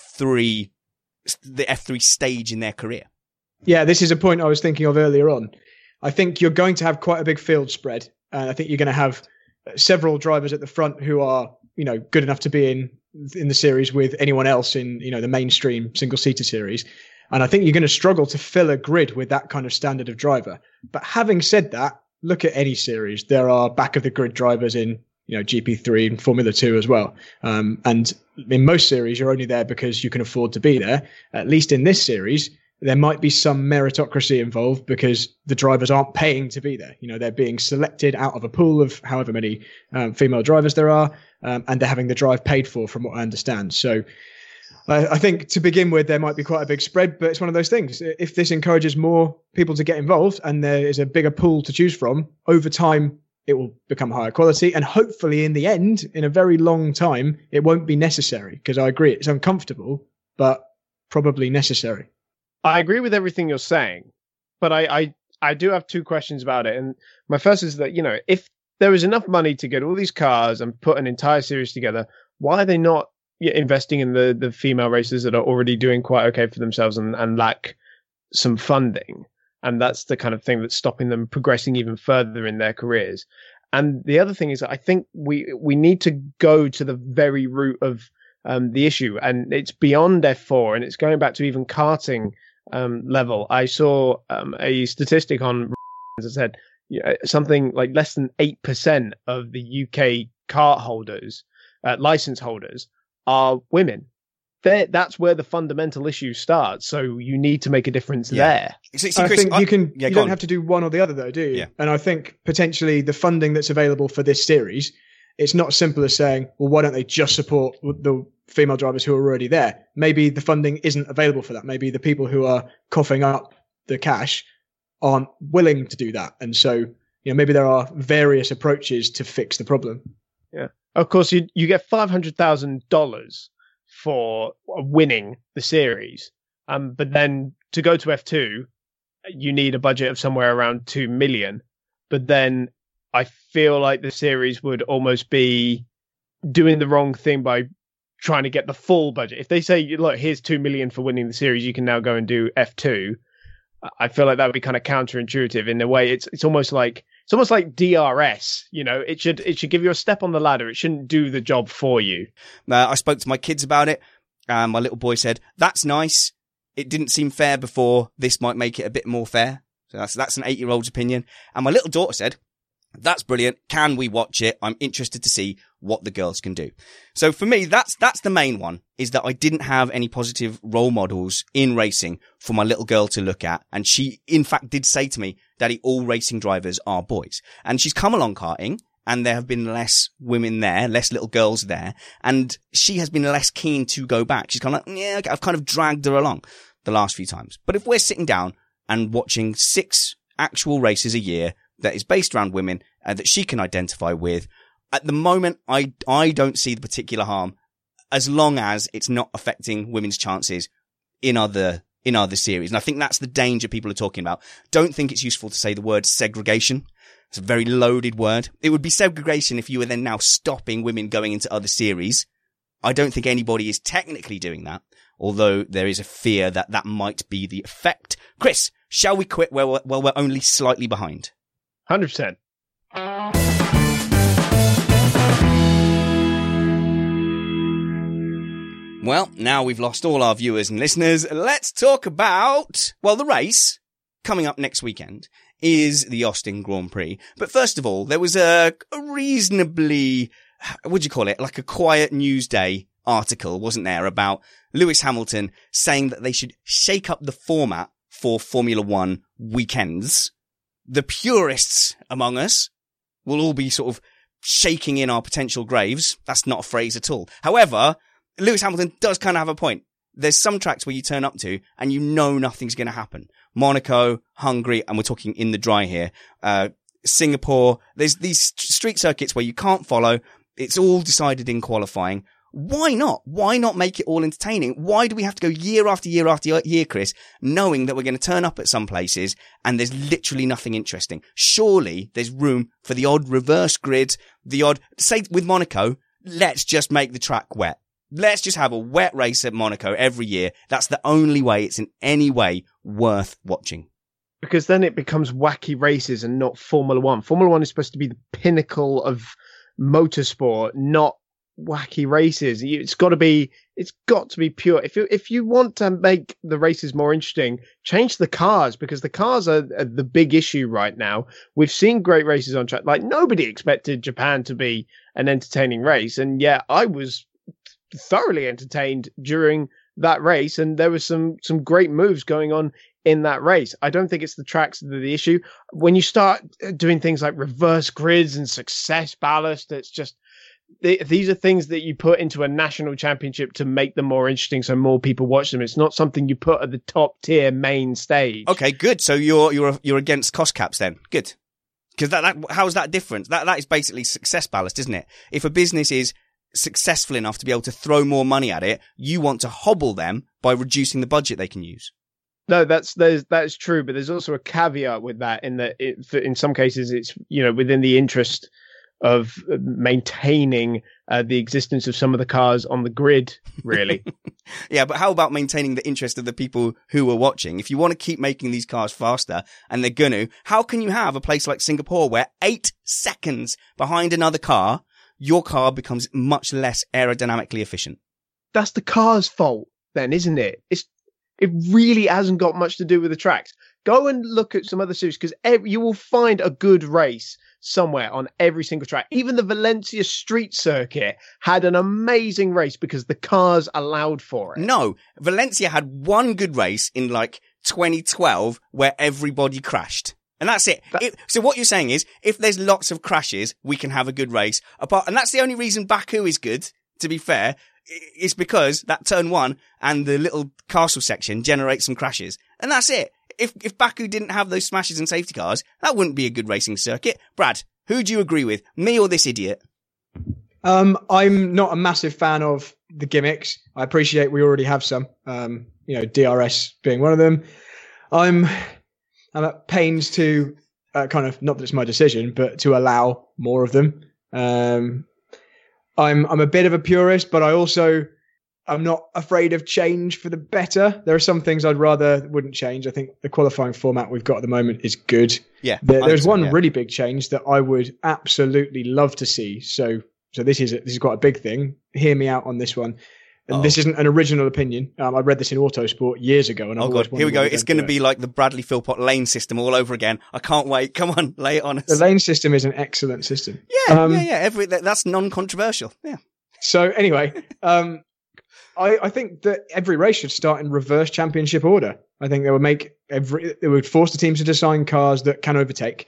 F3 stage in their career? Yeah, this is a point I was thinking of earlier on. I think you're going to have quite a big field spread. And I think you're going to have several drivers at the front who are, good enough to be in the series with anyone else in, the mainstream single-seater series. And I think you're going to struggle to fill a grid with that kind of standard of driver. But having said that, look at any series. There are back-of-the-grid drivers in, GP3 and Formula 2 as well. And in most series, you're only there because you can afford to be there. At least in this series, There might be some meritocracy involved because the drivers aren't paying to be there. They're being selected out of a pool of however many female drivers there are, and they're having the drive paid for, from what I understand. So I think to begin with, there might be quite a big spread, but it's one of those things. If this encourages more people to get involved and there is a bigger pool to choose from, over time, it will become higher quality. And hopefully in the end, in a very long time, it won't be necessary, because I agree, it's uncomfortable, but probably necessary. I agree with everything you're saying, but I do have two questions about it. And my first is that, if there is enough money to get all these cars and put an entire series together, why are they not investing in the female racers that are already doing quite okay for themselves and lack some funding? And that's the kind of thing that's stopping them progressing even further in their careers. And the other thing is that I think we need to go to the very root of the issue, and it's beyond F4, and it's going back to even karting level. I saw a statistic on that said something like less than 8% of the UK kart holders, license holders, are women. That's where the fundamental issue starts. So you need to make a difference there. See, Chris, I think you don't have to do one or the other, though, do you? Yeah. And I think potentially the funding that's available for this series, it's not as simple as saying, well, why don't they just support the female drivers who are already there? Maybe the funding isn't available for that. Maybe the people who are coughing up the cash aren't willing to do that. And so, maybe there are various approaches to fix the problem. Yeah. Of course, you get $500,000 for winning the series. But then to go to F2, you need a budget of somewhere around 2 million. But then I feel like the series would almost be doing the wrong thing by trying to get the full budget. If they say, look, here's 2 million for winning the series, you can now go and do F2. I feel like that would be kind of counterintuitive in a way. It's almost like DRS. It should give you a step on the ladder. It shouldn't do the job for you. I spoke to my kids about it. My little boy said, "That's nice. It didn't seem fair before. This might make it a bit more fair." So that's an 8-year-old's opinion. And my little daughter said, "That's brilliant. Can we watch it? I'm interested to see what the girls can do." So for me, that's the main one, is that I didn't have any positive role models in racing for my little girl to look at. And she, in fact, did say to me, "Daddy, all racing drivers are boys." And she's come along karting, and there have been less women there, less little girls there. And she has been less keen to go back. She's kind of like, yeah, I've kind of dragged her along the last few times. But if we're sitting down and watching 6 actual races a year that is based around women that she can identify with, at the moment, I don't see the particular harm, as long as it's not affecting women's chances in other series. And I think that's the danger people are talking about. Don't think it's useful to say the word segregation. It's a very loaded word. It would be segregation if you were then now stopping women going into other series. I don't think anybody is technically doing that, although there is a fear that that might be the effect. Chris, shall we quit while we're only slightly behind? 100%. Well, now we've lost all our viewers and listeners, let's talk about, the race coming up next weekend is the Austin Grand Prix. But first of all, there was a reasonably, what do you call it, like a quiet news day article, wasn't there, about Lewis Hamilton saying that they should shake up the format for Formula One weekends. The purists among us will all be sort of shaking in our potential graves. That's not a phrase at all. However, Lewis Hamilton does kind of have a point. There's some tracks where you turn up to and you know nothing's going to happen. Monaco, Hungary, and we're talking in the dry here. Singapore. There's these street circuits where you can't follow. It's all decided in qualifying. Why not? Why not make it all entertaining? Why do we have to go year after year after year, Chris, knowing that we're going to turn up at some places and there's literally nothing interesting? Surely there's room for the odd reverse grid, say with Monaco, let's just make the track wet. Let's just have a wet race at Monaco every year. That's the only way it's in any way worth watching. Because then it becomes wacky races and not Formula One. Formula One is supposed to be the pinnacle of motorsport, not wacky races. It's got to be pure. If you want to make the races more interesting, change the cars, because the cars are the big issue right now. We've seen great races on track. Like, nobody expected Japan to be an entertaining race, and yeah, I was thoroughly entertained during that race, and there was some great moves going on in that race. I don't think it's the tracks that are the issue. When you start doing things like reverse grids and success ballast, it's just these are things that you put into a national championship to make them more interesting, so more people watch them. It's not something you put at the top tier main stage. Okay, good. So you're against cost caps then? Good. Because that how is that different? That is basically success ballast, isn't it? If a business is successful enough to be able to throw more money at it, you want to hobble them by reducing the budget they can use. No, that is true, but there's also a caveat with that in that in some cases it's within the interest of maintaining the existence of some of the cars on the grid, really. Yeah, but how about maintaining the interest of the people who are watching? If you want to keep making these cars faster, and they're going to, how can you have a place like Singapore where 8 seconds behind another car, your car becomes much less aerodynamically efficient? That's the car's fault then, isn't it? It really hasn't got much to do with the tracks. Go and look at some other series, because you will find a good race somewhere on every single track. Even the Valencia street circuit had an amazing race because the cars allowed for it. No, Valencia had one good race in like 2012 where everybody crashed. And that's it. So what you're saying is, if there's lots of crashes, we can have a good race. And that's the only reason Baku is good, to be fair, is because that turn 1 and the little castle section generates some crashes. And that's it. If Baku didn't have those smashes and safety cars, that wouldn't be a good racing circuit. Brad, who do you agree with? Me or this idiot? I'm not a massive fan of the gimmicks. I appreciate we already have some, DRS being one of them. I'm at pains to kind of, not that it's my decision, but to allow more of them. I'm a bit of a purist, but I'm not afraid of change for the better. There are some things I'd rather wouldn't change. I think the qualifying format we've got at the moment is good. Yeah. There's one really big change that I would absolutely love to see. So this is quite a big thing. Hear me out on this one. And this isn't an original opinion. I read this in Autosport years ago. And here we go. It's going to be like the Bradley Philpott lane system all over again. I can't wait. Come on, lay it on us. The lane system is an excellent system. Yeah. That's non-controversial. Yeah. So anyway, I think that every race should start in reverse championship order. I think they would it would force the teams to design cars that can overtake.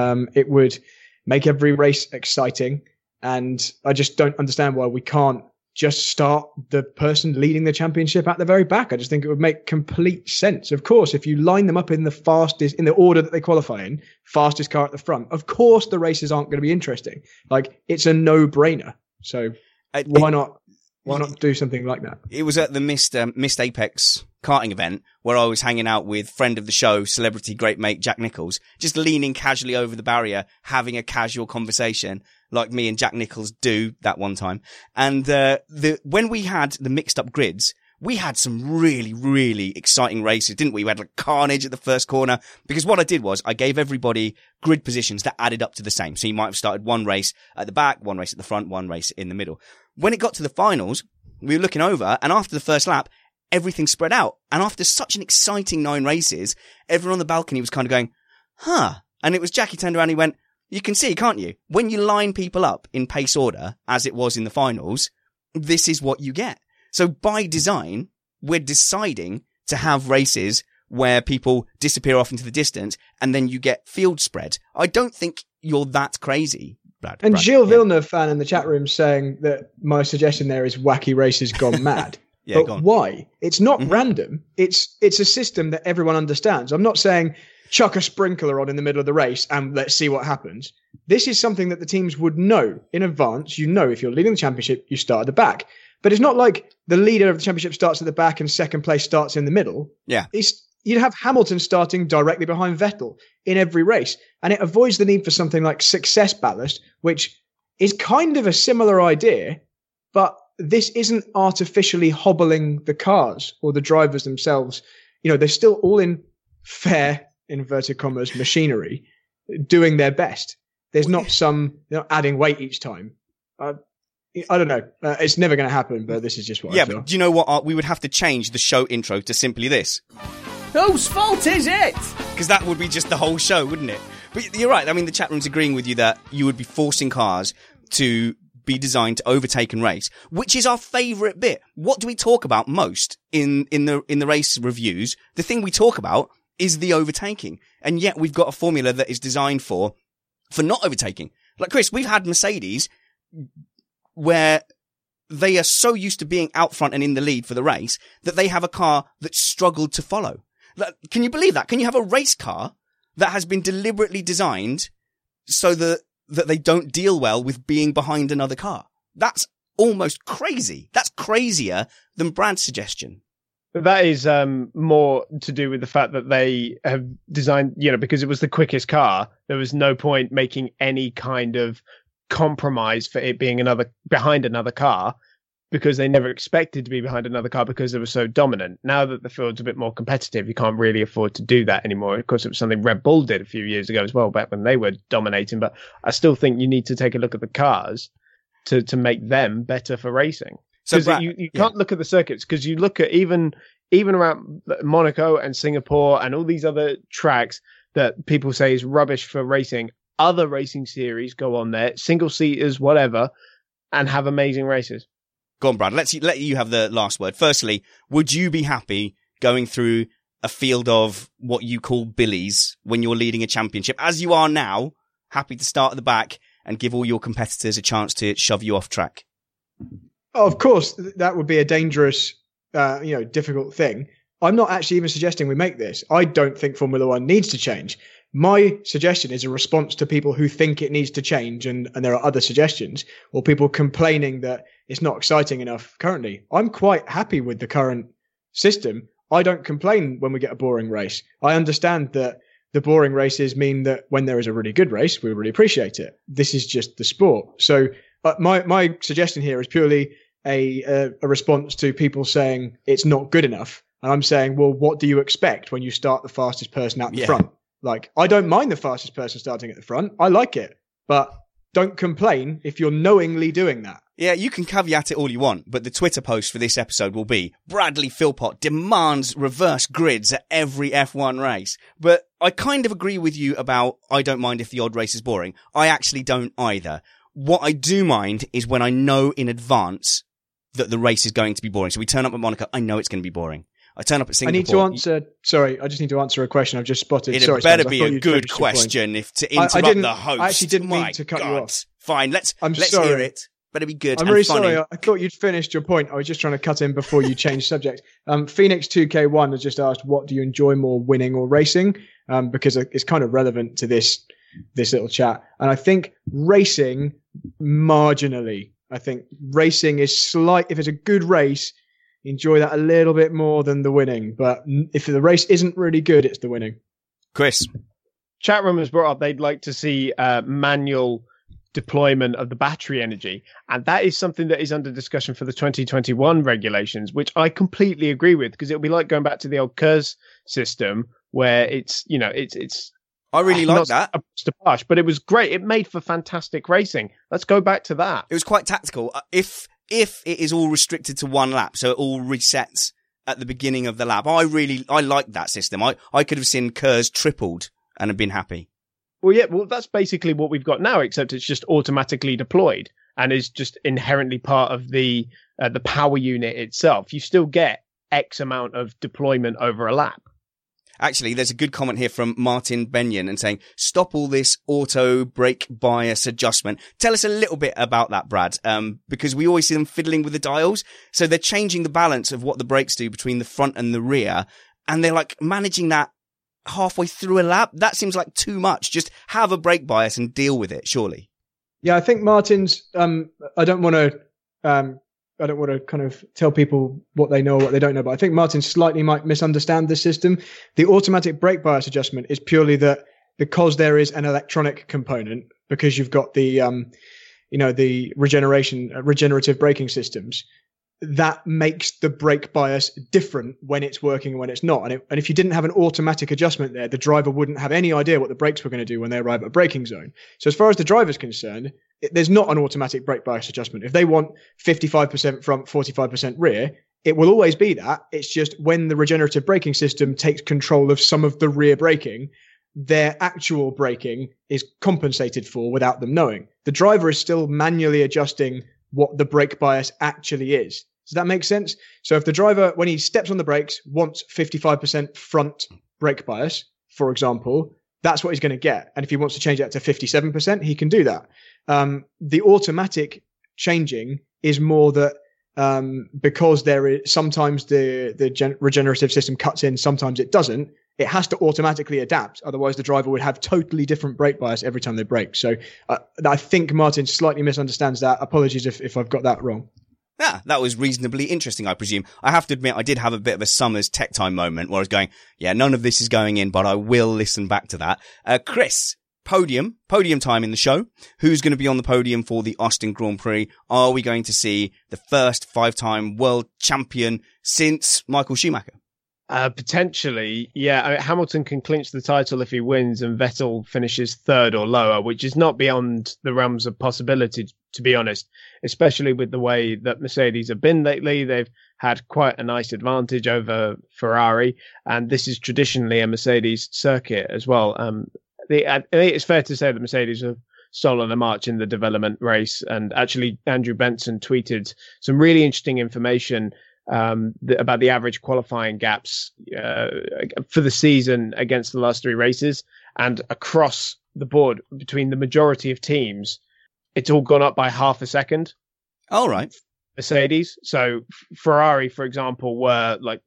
It would make every race exciting. And I just don't understand why we can't just start the person leading the championship at the very back. I just think it would make complete sense. Of course, if you line them up in the order that they qualify in, fastest car at the front, of course the races aren't going to be interesting. Like, it's a no-brainer. So why not do something like that? It was at the Missed Apex karting event where I was hanging out with friend of the show, celebrity great mate Jack Nicholls, just leaning casually over the barrier, having a casual conversation like me and Jack Nicholls do that one time. And when we had the mixed up grids, we had some really, really exciting races, didn't we? We had like carnage at the first corner, because what I did was I gave everybody grid positions that added up to the same. So you might have started one race at the back, one race at the front, one race in the middle. When it got to the finals, we were looking over, and after the first lap, everything spread out. And after such an exciting 9 races, everyone on the balcony was kind of going, huh. And it was Jackie turned around and he went, you can see, can't you? When you line people up in pace order, as it was in the finals, this is what you get. So by design, we're deciding to have races where people disappear off into the distance and then you get field spread. I don't think you're that crazy, Brad. And Gilles Villeneuve fan in the chat room saying that my suggestion there is wacky races gone mad. Yeah, but why? It's not random. It's a system that everyone understands. I'm not saying chuck a sprinkler on in the middle of the race and let's see what happens. This is something that the teams would know in advance. You know, if you're leading the championship, you start at the back. But it's not like the leader of the championship starts at the back and second place starts in the middle. Yeah. You'd have Hamilton starting directly behind Vettel in every race. And it avoids the need for something like success ballast, which is kind of a similar idea, but this isn't artificially hobbling the cars or the drivers themselves. You know, they're still all in fair, inverted commas, machinery, doing their best. There's not some adding weight each time. I don't know. It's never going to happen, but this is just what I feel. But do you know what? We would have to change the show intro to simply this. Whose fault is it? Because that would be just the whole show, wouldn't it? But you're right. I mean, the chat room's agreeing with you that you would be forcing cars to be designed to overtake and race, which is our favourite bit. What do we talk about most in the race reviews? The thing we talk about is the overtaking. And yet we've got a formula that is designed for not overtaking. Like, Chris, we've had Mercedes where they are so used to being out front and in the lead for the race that they have a car that struggled to follow. Can you believe that? Can you have a race car that has been deliberately designed so that they don't deal well with being behind another car? That's almost crazy. That's crazier than Brad's suggestion. But that is more to do with the fact that they have designed, because it was the quickest car, there was no point making any kind of compromise for it being behind another car, because they never expected to be behind another car because they were so dominant. Now that the field's a bit more competitive, you can't really afford to do that anymore. Of course, it was something Red Bull did a few years ago as well, back when they were dominating. But I still think you need to take a look at the cars to make them better for racing. Because you can't look at the circuits, because you look at even around Monaco and Singapore and all these other tracks that people say is rubbish for racing. Other racing series go on there, single seaters, whatever, and have amazing races. Go on, Brad. Let you have the last word. Firstly, would you be happy going through a field of what you call billies when you're leading a championship, as you are now, happy to start at the back and give all your competitors a chance to shove you off track? Oh, of course, that would be a dangerous, difficult thing. I'm not actually even suggesting we make this. I don't think Formula One needs to change. My suggestion is a response to people who think it needs to change, and there are other suggestions, or people complaining that it's not exciting enough currently. I'm quite happy with the current system. I don't complain when we get a boring race. I understand that the boring races mean that when there is a really good race, we really appreciate it. This is just the sport. So my suggestion here is purely a response to people saying it's not good enough. And I'm saying, well, what do you expect when you start the fastest person out the front? Like, I don't mind the fastest person starting at the front. I like it. But don't complain if you're knowingly doing that. Yeah, you can caveat it all you want, but the Twitter post for this episode will be Bradley Philpott demands reverse grids at every F1 race. But I kind of agree with you about I don't mind if the odd race is boring. I actually don't either. What I do mind is when I know in advance that the race is going to be boring. So we turn up at Monaco, I know it's going to be boring. I turn up at Singapore. I just need to answer a question I've just spotted. It better be a good question to interrupt the host. I actually didn't mean to cut you off. Fine, let's hear it. Better be good. I'm really sorry. I thought you'd finished your point. I was just trying to cut in before you changed subject. Phoenix 2K1 has just asked, what do you enjoy more, winning or racing? Because it's kind of relevant to this little chat. And I think racing marginally. I think racing is if it's a good race, enjoy that a little bit more than the winning. But if the race isn't really good, it's the winning. Chris. Chat room has brought up they'd like to see manual deployment of the battery energy. And that is something that is under discussion for the 2021 regulations, which I completely agree with, because it'll be like going back to the old KERS system where it's I really like that. But it was great. It made for fantastic racing. Let's go back to that. It was quite tactical. If it is all restricted to one lap, so it all resets at the beginning of the lap, I like that system. I could have seen KERS tripled and have been happy. Well, that's basically what we've got now, except it's just automatically deployed and is just inherently part of the power unit itself. You still get X amount of deployment over a lap. Actually, there's a good comment here from Martin Benyon and saying, stop all this auto brake bias adjustment. Tell us a little bit about that, Brad, because we always see them fiddling with the dials. So they're changing the balance of what the brakes do between the front and the rear. And they're like managing that halfway through a lap. That seems like too much. Just have a brake bias and deal with it, surely. Yeah, I think Martin's, I don't want to kind of tell people what they know or what they don't know, but I think Martin slightly might misunderstand the system. The automatic brake bias adjustment is purely that because there is an electronic component, because you've got the, the regenerative braking systems, that makes the brake bias different when it's working and when it's not. And if you didn't have an automatic adjustment there, the driver wouldn't have any idea what the brakes were going to do when they arrive at a braking zone. So as far as the driver's concerned, there's not an automatic brake bias adjustment. If they want 55% front, 45% rear, it will always be that. It's just when the regenerative braking system takes control of some of the rear braking, their actual braking is compensated for without them knowing. The driver is still manually adjusting what the brake bias actually is. Does that make sense? So if the driver, when he steps on the brakes, wants 55% front brake bias, for example, that's what he's going to get. And if he wants to change that to 57%, he can do that. The automatic changing is more that because there is sometimes the regenerative system cuts in, sometimes it doesn't. It has to automatically adapt. Otherwise, the driver would have totally different brake bias every time they brake. So I think Martin slightly misunderstands that. Apologies if I've got that wrong. Yeah, that was reasonably interesting, I presume. I have to admit, I did have a bit of a Summers Tech Time moment where I was going, yeah, none of this is going in, but I will listen back to that. Chris, podium time in the show. Who's going to be on the podium for the Austin Grand Prix? Are we going to see the first 5-time world champion since Michael Schumacher? Potentially, yeah. I mean, Hamilton can clinch the title if he wins and Vettel finishes third or lower, which is not beyond the realms of possibility, to be honest, especially with the way that Mercedes have been lately. They've had quite a nice advantage over Ferrari, and this is traditionally a Mercedes circuit as well. I think it's fair to say that Mercedes have stolen a march in the development race, and actually Andrew Benson tweeted some really interesting information about the average qualifying gaps for the season against the last 3 races, and across the board between the majority of teams, it's all gone up by half a second. All right. Mercedes. So Ferrari, for example, were like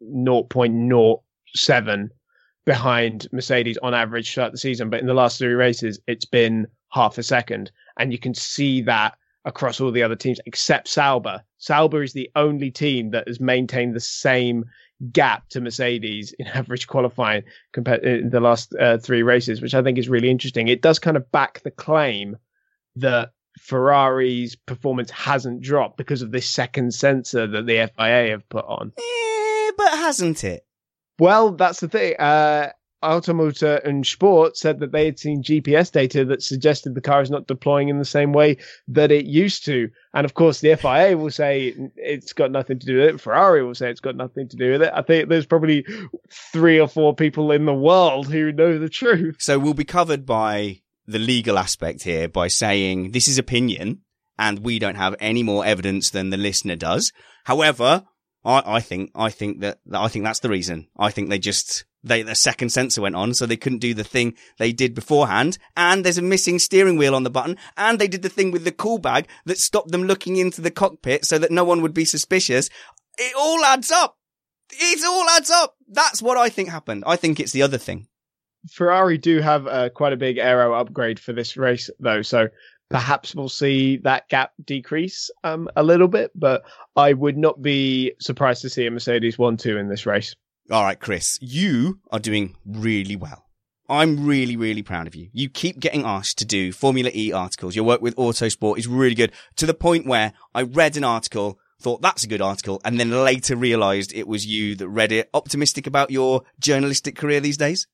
0.07 behind Mercedes on average throughout the season, but in the last 3 races, it's been half a second, and you can see that across all the other teams except Sauber. Sauber is the only team that has maintained the same gap to Mercedes in average qualifying compared in the last 3 races, which I think is really interesting. It does kind of back the claim that Ferrari's performance hasn't dropped because of this second sensor that the FIA have put on. But hasn't it? Well, that's the thing. Automotor and Sport said that they had seen GPS data that suggested the car is not deploying in the same way that it used to. And of course, the FIA will say it's got nothing to do with it. Ferrari will say it's got nothing to do with it. I think there's probably 3 or 4 people in the world who know the truth. So we'll be covered by the legal aspect here by saying this is opinion and we don't have any more evidence than the listener does. However, I think that's the reason. I think the second sensor went on, so they couldn't do the thing they did beforehand. And there's a missing steering wheel on the button. And they did the thing with the cool bag that stopped them looking into the cockpit so that no one would be suspicious. It all adds up. It all adds up. That's what I think happened. I think it's the other thing. Ferrari do have quite a big aero upgrade for this race, though, so perhaps we'll see that gap decrease a little bit, but I would not be surprised to see a Mercedes 1-2 in this race. All right, Chris, you are doing really well. I'm really, really proud of you. You keep getting asked to do Formula E articles. Your work with Autosport is really good, to the point where I read an article, thought that's a good article, and then later realized it was you that read it. Optimistic about your journalistic career these days?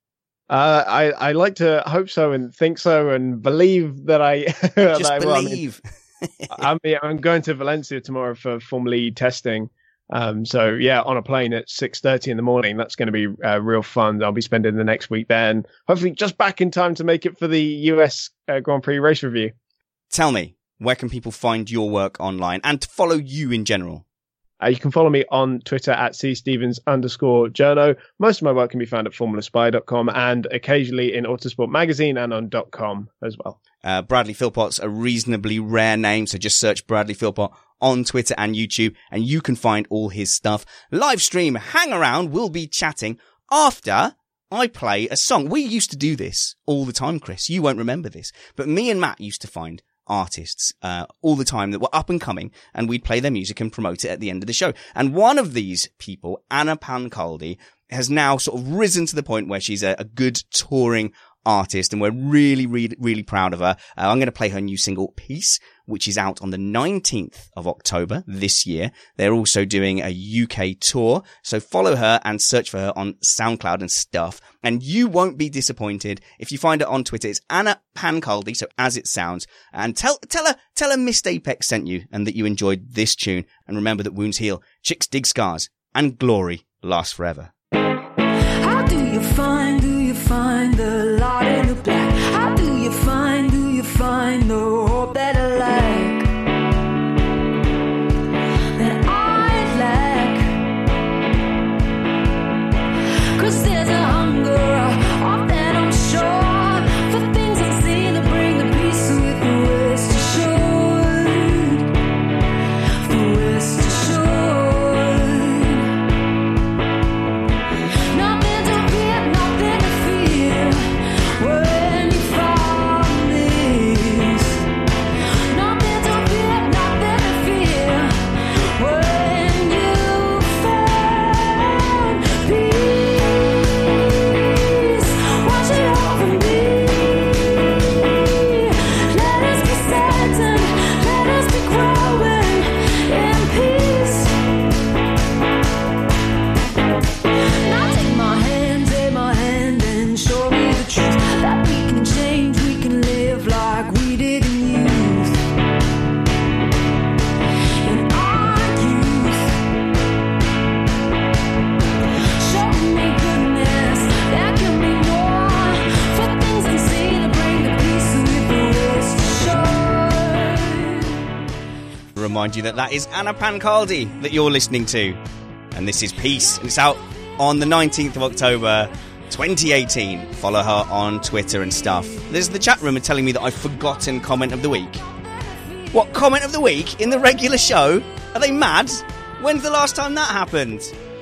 I like to hope so and think so and believe that I just believe. I'm going to Valencia tomorrow for Formula E testing. So yeah, on a plane at 6:30 in the morning. That's going to be real fun. I'll be spending the next week there, and hopefully just back in time to make it for the US Grand Prix race review. Tell me, where can people find your work online and to follow you in general? You can follow me on Twitter at cstevens_journo. Most of my work can be found at formulaspy.com and occasionally in Autosport Magazine and on .com as well. Bradley Philpott's a reasonably rare name, so just search Bradley Philpott on Twitter and YouTube and you can find all his stuff. Live stream, hang around, we'll be chatting after I play a song. We used to do this all the time, Chris. You won't remember this, but me and Matt used to find artists all the time that were up and coming, and we'd play their music and promote it at the end of the show. And one of these people, Anna Pancaldi, has now sort of risen to the point where she's a good touring artist, and we're really, really, really proud of her. I'm going to play her new single, Peace, which is out on the 19th of October this year. They're also doing a UK tour, so follow her and search for her on SoundCloud and stuff, and you won't be disappointed. If you find her on Twitter, it's Anna Pancaldi, so as it sounds, and tell her Missed Apex sent you and that you enjoyed this tune, and remember that wounds heal, chicks dig scars, and glory lasts forever. How do you find the light? remind you that is Anna Pancaldi that you're listening to. And this is Peace. And it's out on the 19th of October, 2018. Follow her on Twitter and stuff. There's the chat room are telling me that I've forgotten comment of the week. What, comment of the week in the regular show? Are they mad? When's the last time that happened?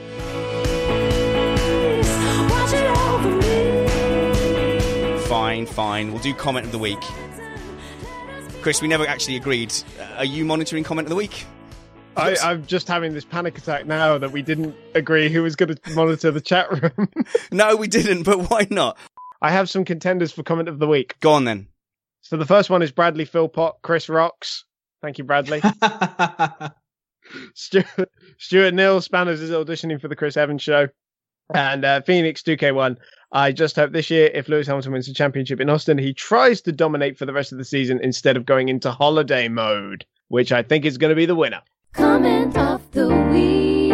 Fine. We'll do comment of the week. Chris, we never actually agreed. Are you monitoring comment of the week? I'm just having this panic attack now that we didn't agree who was going to monitor the chat room. No, we didn't, but why not? I have some contenders for comment of the week. Go on then. So the first one is Bradley Philpott. Chris rocks. Thank you, Bradley. Stuart Neal Spanners is auditioning for the Chris Evans show. And Phoenix 2K1. I just hope this year, if Lewis Hamilton wins the championship in Austin, he tries to dominate for the rest of the season instead of going into holiday mode, which I think is going to be the winner. Comment of the week.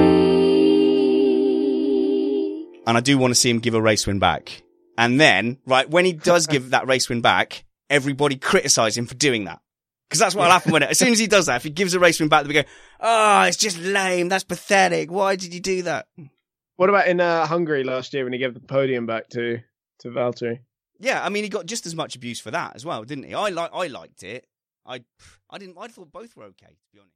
And I do want to see him give a race win back. And then, right, when he does give that race win back, everybody criticise him for doing that. Because that's what'll happen when as soon as he does that, if he gives a race win back, they go, oh, it's just lame, that's pathetic, why did you do that? What about in Hungary last year when he gave the podium back to Valtteri? Yeah, I mean, he got just as much abuse for that as well, didn't he? I liked it. I thought both were okay, to be honest.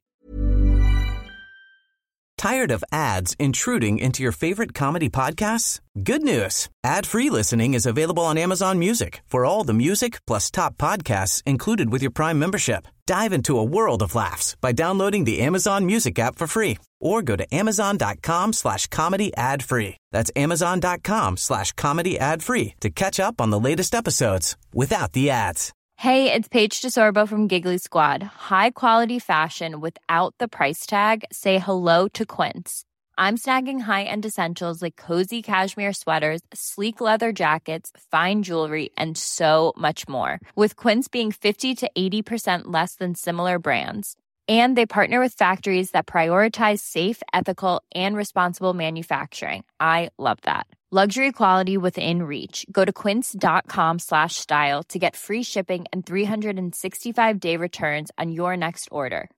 Tired of ads intruding into your favorite comedy podcasts? Good news. Ad-free listening is available on Amazon Music for all the music plus top podcasts included with your Prime membership. Dive into a world of laughs by downloading the Amazon Music app for free or go to amazon.com/comedy ad-free. That's amazon.com/comedy ad-free to catch up on the latest episodes without the ads. Hey, it's Paige DeSorbo from Giggly Squad. High quality fashion without the price tag. Say hello to Quince. I'm snagging high-end essentials like cozy cashmere sweaters, sleek leather jackets, fine jewelry, and so much more. With Quince being 50 to 80% less than similar brands. And they partner with factories that prioritize safe, ethical, and responsible manufacturing. I love that. Luxury quality within reach. Go to quince.com/style to get free shipping and 365-day returns on your next order.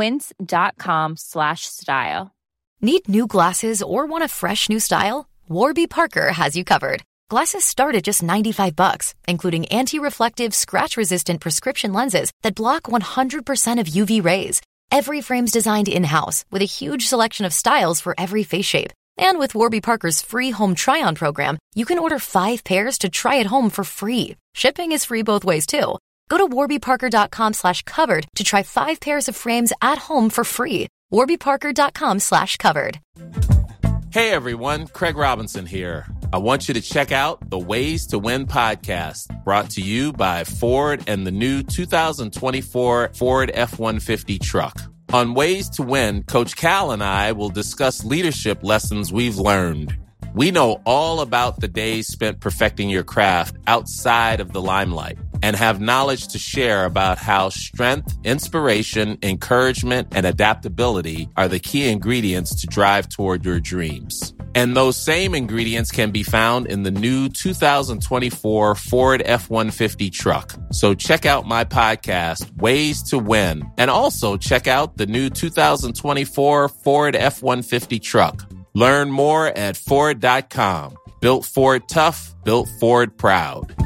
Quince.com/style. Need new glasses or want a fresh new style? Warby Parker has you covered. Glasses start at just $95, including anti-reflective, scratch-resistant prescription lenses that block 100% of UV rays. Every frame's designed in-house with a huge selection of styles for every face shape. And with Warby Parker's free home try-on program, you can order 5 pairs to try at home for free. Shipping is free both ways, too. Go to warbyparker.com/covered to try 5 pairs of frames at home for free. warbyparker.com/covered. Hey everyone, Craig Robinson here. I want you to check out the Ways to Win podcast, brought to you by Ford and the new 2024 Ford F-150 truck. On Ways to Win, Coach Cal and I will discuss leadership lessons we've learned. We know all about the days spent perfecting your craft outside of the limelight and have knowledge to share about how strength, inspiration, encouragement, and adaptability are the key ingredients to drive toward your dreams. And those same ingredients can be found in the new 2024 Ford F-150 truck. So check out my podcast, Ways to Win, and also check out the new 2024 Ford F-150 truck. Learn more at Ford.com. Built Ford tough, built Ford proud.